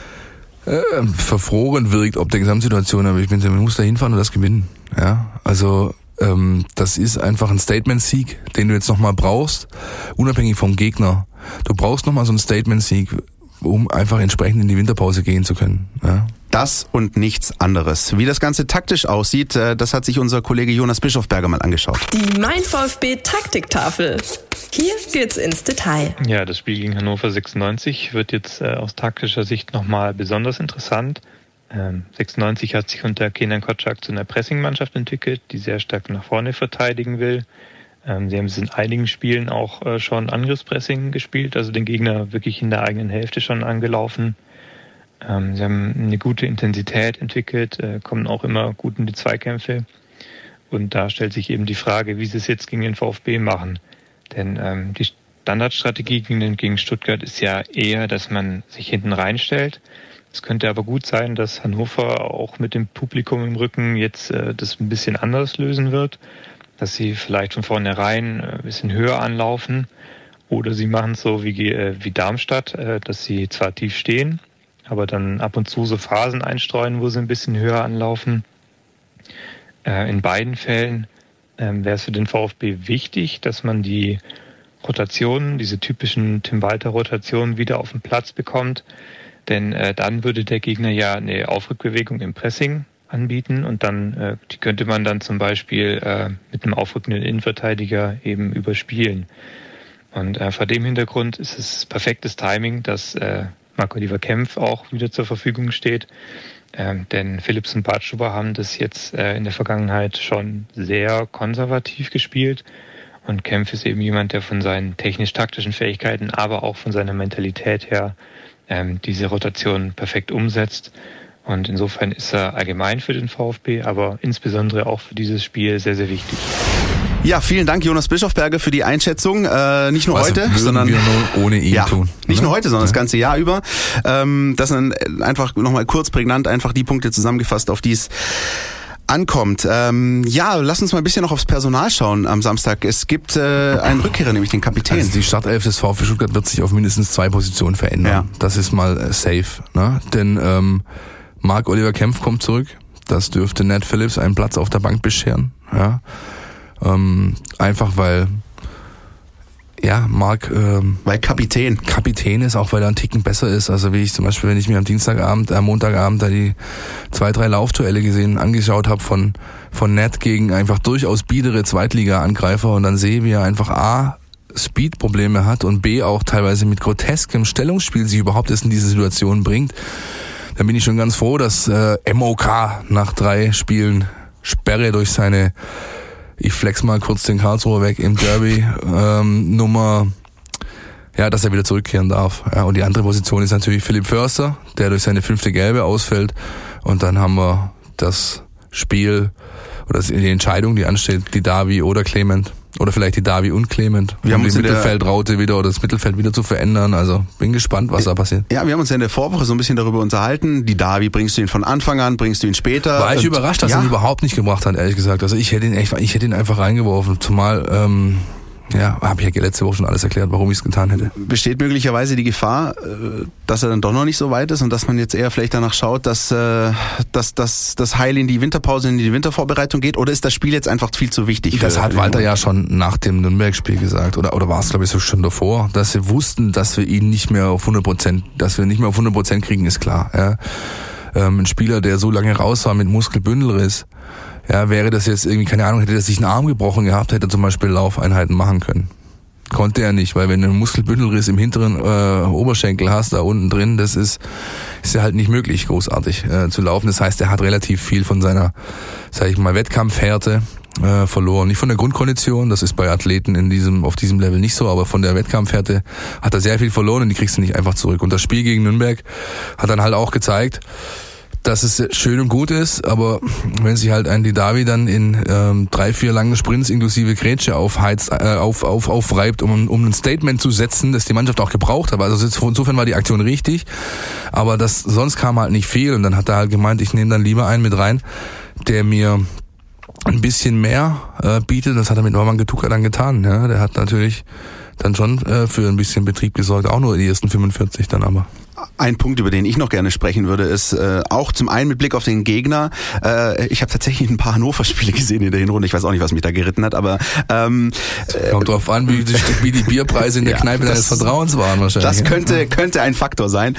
äh, verfroren wirkt, ob der Gesamtsituation, aber ich bin, man muss da hinfahren und das gewinnen. Ja, also Ähm, das ist einfach ein Statement-Sieg, den du jetzt nochmal brauchst, unabhängig vom Gegner. Du brauchst nochmal so einen Statement-Sieg, um einfach entsprechend in die Winterpause gehen zu können. Ja. Das und nichts anderes. Wie das Ganze taktisch aussieht, das hat sich unser Kollege Jonas Bischofberger mal angeschaut. Die Mein VfB Taktiktafel. Hier geht's ins Detail. Ja, das Spiel gegen Hannover sechsundneunzig wird jetzt äh, aus taktischer Sicht nochmal besonders interessant. Ähm, sechsundneunzig hat sich unter Kenan Kotschak zu einer Pressingmannschaft entwickelt, die sehr stark nach vorne verteidigen will. Ähm, sie haben es in einigen Spielen auch äh, schon Angriffspressing gespielt, also den Gegner wirklich in der eigenen Hälfte schon angelaufen. Ähm, sie haben eine gute Intensität entwickelt, äh, kommen auch immer gut in die Zweikämpfe. Und da stellt sich eben die Frage, wie sie es jetzt gegen den VfB machen. Denn ähm, die Standardstrategie gegen, den, gegen Stuttgart ist ja eher, dass man sich hinten reinstellt. Es könnte aber gut sein, dass Hannover auch mit dem Publikum im Rücken jetzt äh, das ein bisschen anders lösen wird, dass sie vielleicht von vornherein äh, ein bisschen höher anlaufen oder sie machen es so wie, äh, wie Darmstadt, äh, dass sie zwar tief stehen, aber dann ab und zu so Phasen einstreuen, wo sie ein bisschen höher anlaufen. Äh, in beiden Fällen äh, wäre es für den VfB wichtig, dass man die Rotationen, diese typischen Tim Walter-Rotationen wieder auf den Platz bekommt. Denn äh, dann würde der Gegner ja eine Aufrückbewegung im Pressing anbieten und dann äh, die könnte man dann zum Beispiel äh, mit einem aufrückenden Innenverteidiger eben überspielen. Und äh, vor dem Hintergrund ist es perfektes Timing, dass äh, Marc-Oliver Kempf auch wieder zur Verfügung steht. Ähm, denn Phillips und Bartschuber haben das jetzt äh, in der Vergangenheit schon sehr konservativ gespielt. Und Kempf ist eben jemand, der von seinen technisch-taktischen Fähigkeiten, aber auch von seiner Mentalität her ähm, diese Rotation perfekt umsetzt. Und insofern ist er allgemein für den VfB, aber insbesondere auch für dieses Spiel sehr, sehr wichtig. Ja, vielen Dank, Jonas Bischofberger, für die Einschätzung. Äh, nicht nur Was heute, würden sondern wir nur ohne ihn ja, tun. nicht ne? nur heute, sondern ja. das ganze Jahr über. Ähm, das sind einfach nochmal kurz prägnant, einfach die Punkte zusammengefasst, auf die es ankommt. Ähm, ja, lass uns mal ein bisschen noch aufs Personal schauen am Samstag. Es gibt äh, einen Rückkehrer, nämlich den Kapitän. Also die Startelf des VfB Stuttgart wird sich auf mindestens zwei Positionen verändern. Ja. Das ist mal äh, safe. Ne? Denn ähm, Marc-Oliver Kempf kommt zurück. Das dürfte Nat Phillips einen Platz auf der Bank bescheren. Ja. Ähm, einfach weil ja, Marc ähm, weil Kapitän. Kapitän ist, auch weil er einen Ticken besser ist. Also wie ich zum Beispiel, wenn ich mir am Dienstagabend, am Montagabend da die zwei, drei Laufduelle gesehen, angeschaut habe von von Nat gegen einfach durchaus biedere Zweitliga-Angreifer und dann sehe, wie er einfach A, Speed-Probleme hat und B, auch teilweise mit groteskem Stellungsspiel sich überhaupt erst in diese Situation bringt, dann bin ich schon ganz froh, dass äh, M O K nach drei Spielen Sperre durch seine ich flex mal kurz den Karlsruher weg im Derby, ähm, Nummer, ja, dass er wieder zurückkehren darf. Ja, und die andere Position ist natürlich Philipp Förster, der durch seine fünfte Gelbe ausfällt. Und dann haben wir das Spiel oder die Entscheidung, die ansteht, die Davi oder Clement. Oder vielleicht die Davi und Clement, wir um haben die Mittelfeldraute wieder oder das Mittelfeld wieder zu verändern. Also bin gespannt, was da passiert. Ja, wir haben uns ja in der Vorwoche so ein bisschen darüber unterhalten. Die Davi, bringst du ihn von Anfang an, bringst du ihn später? War ich überrascht, dass ja. er ihn überhaupt nicht gebracht hat, ehrlich gesagt. Also ich hätte ihn echt, ich hätte ihn einfach reingeworfen. Zumal, ähm, ja, habe ich ja letzte Woche schon alles erklärt, warum ich es getan hätte. Besteht möglicherweise die Gefahr, dass er dann doch noch nicht so weit ist und dass man jetzt eher vielleicht danach schaut, dass, dass, dass das Heil in die Winterpause, in die Wintervorbereitung geht? Oder ist das Spiel jetzt einfach viel zu wichtig? Das hat Walter ja schon nach dem Nürnberg-Spiel gesagt. Oder, oder war es, glaube ich, so schon davor, dass sie wussten, dass wir ihn nicht mehr auf hundert Prozent, dass wir nicht mehr auf hundert Prozent kriegen, ist klar. Ja. Ähm, ein Spieler, der so lange raus war mit Muskelbündelriss, ja, wäre das jetzt irgendwie, keine Ahnung, hätte er sich einen Arm gebrochen gehabt, hätte er zum Beispiel Laufeinheiten machen können. Konnte er nicht, weil wenn du einen Muskelbündelriss im hinteren äh, Oberschenkel hast, da unten drin, das ist ist ja halt nicht möglich, großartig äh, zu laufen. Das heißt, er hat relativ viel von seiner, sag ich mal, Wettkampfhärte äh, verloren. Nicht von der Grundkondition, das ist bei Athleten in diesem auf diesem Level nicht so, aber von der Wettkampfhärte hat er sehr viel verloren und die kriegst du nicht einfach zurück. Und das Spiel gegen Nürnberg hat dann halt auch gezeigt, dass es schön und gut ist, aber wenn sich halt ein Didavi dann in ähm, drei, vier langen Sprints inklusive Grätsche aufheizt, äh, auf, auf, aufreibt, um, um ein Statement zu setzen, das die Mannschaft auch gebraucht hat. Also insofern war die Aktion richtig, aber das sonst kam halt nicht viel und dann hat er halt gemeint, ich nehme dann lieber einen mit rein, der mir ein bisschen mehr äh, bietet. Das hat er mit Norman Getuka dann getan. Ja? Der hat natürlich dann schon äh, für ein bisschen Betrieb gesorgt, auch nur die ersten fünfundvierzig dann aber. Ein Punkt, über den ich noch gerne sprechen würde, ist äh, auch zum einen mit Blick auf den Gegner. Äh, ich habe tatsächlich ein paar Hannover-Spiele gesehen in der Hinrunde. Ich weiß auch nicht, was mich da geritten hat, aber ähm, kommt drauf an, wie die, wie die Bierpreise in der ja, Kneipe deines Vertrauens waren wahrscheinlich. Das könnte könnte ein Faktor sein.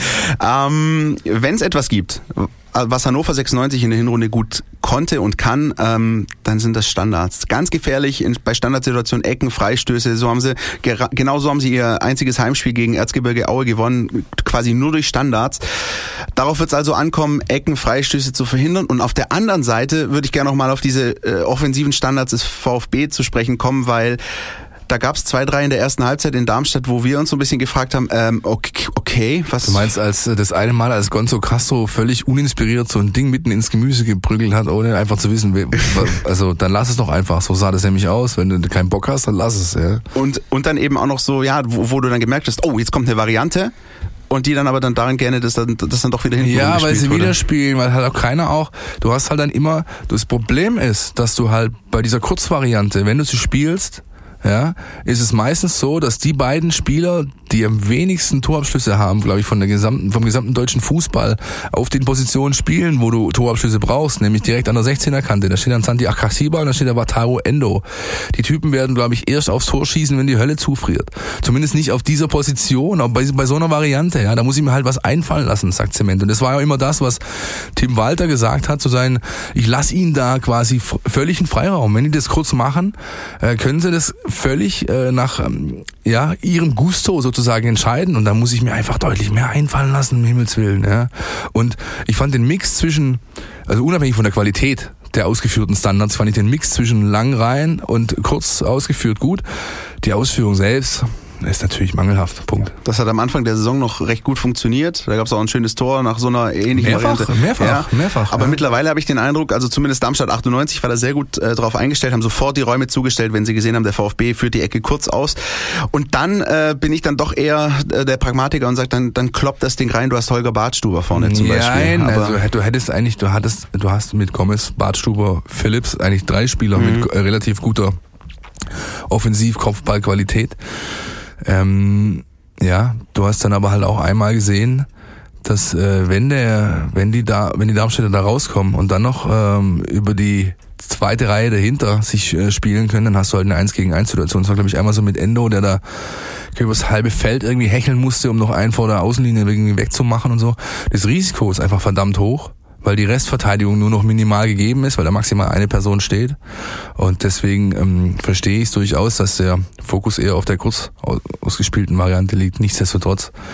Ähm, wenn es etwas gibt, was Hannover sechsundneunzig in der Hinrunde gut konnte und kann, ähm, dann sind das Standards. Ganz gefährlich in, bei Standardsituationen, Ecken, Freistöße. So haben sie gera- genauso haben sie ihr einziges Heimspiel gegen Erzgebirge Aue gewonnen, quasi nur durch Standards. Darauf wird es also ankommen, Ecken, Freistöße zu verhindern. Und auf der anderen Seite würde ich gerne noch mal auf diese äh, offensiven Standards des VfB zu sprechen kommen, weil da gab es zwei, drei in der ersten Halbzeit in Darmstadt, wo wir uns so ein bisschen gefragt haben, ähm, okay, okay, was... Du meinst, als das eine Mal, als Gonzo Castro völlig uninspiriert so ein Ding mitten ins Gemüse geprügelt hat, ohne einfach zu wissen, also dann lass es doch einfach, so sah das nämlich aus, wenn du keinen Bock hast, dann lass es, ja. Und, und dann eben auch noch so, ja, wo, wo du dann gemerkt hast, oh, jetzt kommt eine Variante... Und die dann aber dann darin gerne, dass dann, dass dann doch wieder hinten ja, weil sie wurde. wieder spielen, weil halt auch keiner auch, du hast halt dann immer, das Problem ist, dass du halt bei dieser Kurzvariante, wenn du sie spielst, ja, ist es meistens so, dass die beiden Spieler, die am wenigsten Torabschlüsse haben, glaube ich, von der gesamten, vom gesamten deutschen Fußball, auf den Positionen spielen, wo du Torabschlüsse brauchst, nämlich direkt an der sechzehner Kante. Da steht dann Santi Akasiba und da steht da Wataru Endo. Die Typen werden, glaube ich, erst aufs Tor schießen, wenn die Hölle zufriert. Zumindest nicht auf dieser Position, aber bei, bei so einer Variante, ja, da muss ich mir halt was einfallen lassen, sagt Zement. Und das war ja immer das, was Tim Walter gesagt hat, zu sein, ich lasse ihnen da quasi f- völligen Freiraum. Wenn die das kurz machen, äh, können sie das völlig äh, nach ähm, ja ihrem Gusto sozusagen entscheiden und da muss ich mir einfach deutlich mehr einfallen lassen, um Himmels Willen. Ja. Und ich fand den Mix zwischen, also unabhängig von der Qualität der ausgeführten Standards, fand ich den Mix zwischen lang rein und kurz ausgeführt gut. Die Ausführung selbst ist natürlich mangelhaft. Punkt. Das hat am Anfang der Saison noch recht gut funktioniert. Da gab es auch ein schönes Tor nach so einer ähnlichen mehrfach, Variante. Mehrfach, ja. mehrfach. Aber ja. mittlerweile habe ich den Eindruck, also zumindest Darmstadt achtundneunzig war da sehr gut äh, drauf eingestellt, haben sofort die Räume zugestellt, wenn sie gesehen haben, der VfB führt die Ecke kurz aus. Und dann äh, bin ich dann doch eher äh, der Pragmatiker und sage, dann, dann kloppt das Ding rein, du hast Holger Badstuber vorne zum Beispiel. Nein, aber also du hättest eigentlich, du hattest, du hast mit Gomez, Badstuber, Phillips eigentlich drei Spieler mhm. mit äh, relativ guter Offensiv-Kopfballqualität. Ähm, ja, du hast dann aber halt auch einmal gesehen, dass äh, wenn der, wenn die da, wenn die Darmstädter da rauskommen und dann noch ähm, über die zweite Reihe dahinter sich äh, spielen können, dann hast du halt eine eins gegen eins Situation. Das war, glaube ich, einmal so mit Endo, der da über das halbe Feld irgendwie hecheln musste, um noch einen vor der Außenlinie irgendwie wegzumachen und so. Das Risiko ist einfach verdammt hoch, weil die Restverteidigung nur noch minimal gegeben ist, weil da maximal eine Person steht. Und deswegen ähm, verstehe ich es durchaus, dass der Fokus eher auf der kurz ausgespielten Variante liegt. Nichtsdestotrotz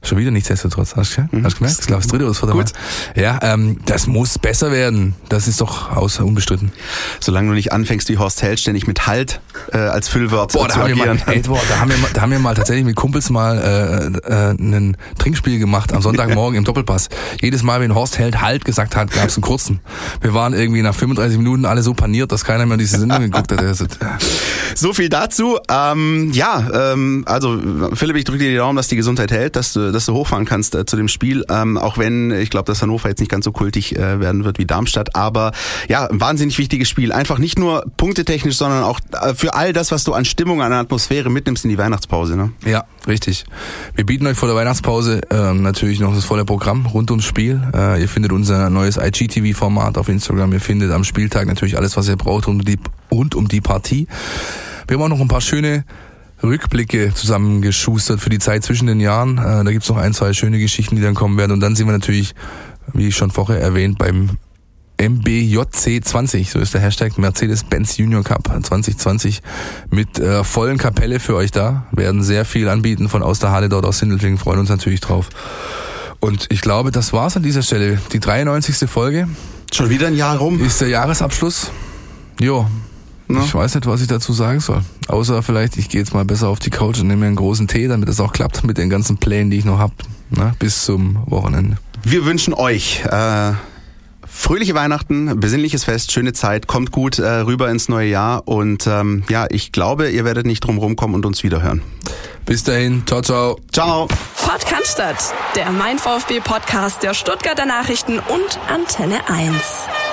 Schon wieder nichtsdestotrotz, hast du, mhm. hast du gemerkt? Ich glaube, das dritte oder das vierte Mal. Ja, ähm, das muss besser werden. Das ist doch außer unbestritten. Solange du nicht anfängst, wie Horst Held ständig mit Halt äh, als Füllwort boah, zu da agieren. Haben wir mal, ey, boah, da haben wir mal, da haben wir mal tatsächlich mit Kumpels mal äh, äh, ein Trinkspiel gemacht am Sonntagmorgen im Doppelpass. Jedes Mal, wenn Horst Held Halt gesagt hat, gab es einen kurzen. Wir waren irgendwie nach fünfunddreißig Minuten alle so paniert, dass keiner mehr diese Sendung geguckt hat. Also, so viel dazu. Ähm, ja, ähm, also Philipp, ich drücke dir die Daumen, dass die Gesundheit hält, dass du, dass du hochfahren kannst äh, zu dem Spiel. Ähm, auch wenn, ich glaube, dass Hannover jetzt nicht ganz so kultig äh, werden wird wie Darmstadt. Aber ja, ein wahnsinnig wichtiges Spiel. Einfach nicht nur punktetechnisch, sondern auch äh, für all das, was du an Stimmung, an Atmosphäre mitnimmst in die Weihnachtspause. Ne? Ja, richtig. Wir bieten euch vor der Weihnachtspause ähm, natürlich noch das volle Programm rund ums Spiel. Äh, ihr findet unser neues I G T V-Format auf Instagram. Ihr findet am Spieltag natürlich alles, was ihr braucht rund um die, rund um die Partie. Wir haben auch noch ein paar schöne Rückblicke zusammengeschustert für die Zeit zwischen den Jahren. Äh, da gibt's noch ein, zwei schöne Geschichten, die dann kommen werden. Und dann sind wir natürlich, wie schon vorher erwähnt, beim M B J C zwanzig, so ist der Hashtag, Mercedes-Benz Junior Cup zwanzig zwanzig, mit äh, vollen Kapelle für euch da. Werden sehr viel anbieten von aus der Halle dort aus Sindelfingen, freuen uns natürlich drauf. Und ich glaube, das war's an dieser Stelle. Die dreiundneunzigste Folge. Schon wieder ein Jahr rum. Ist der Jahresabschluss. Jo. No. Ich weiß nicht, was ich dazu sagen soll. Außer vielleicht, ich gehe jetzt mal besser auf die Couch und nehme mir einen großen Tee, damit es auch klappt mit den ganzen Plänen, die ich noch hab, ne, bis zum Wochenende. Wir wünschen euch äh, fröhliche Weihnachten, besinnliches Fest, schöne Zeit, kommt gut äh, rüber ins neue Jahr und ähm, ja, ich glaube, ihr werdet nicht drum rumkommen und uns wiederhören. Bis dahin, ciao, ciao. Ciao. Podcast, der Mein VfB Podcast der Stuttgarter Nachrichten und Antenne eins.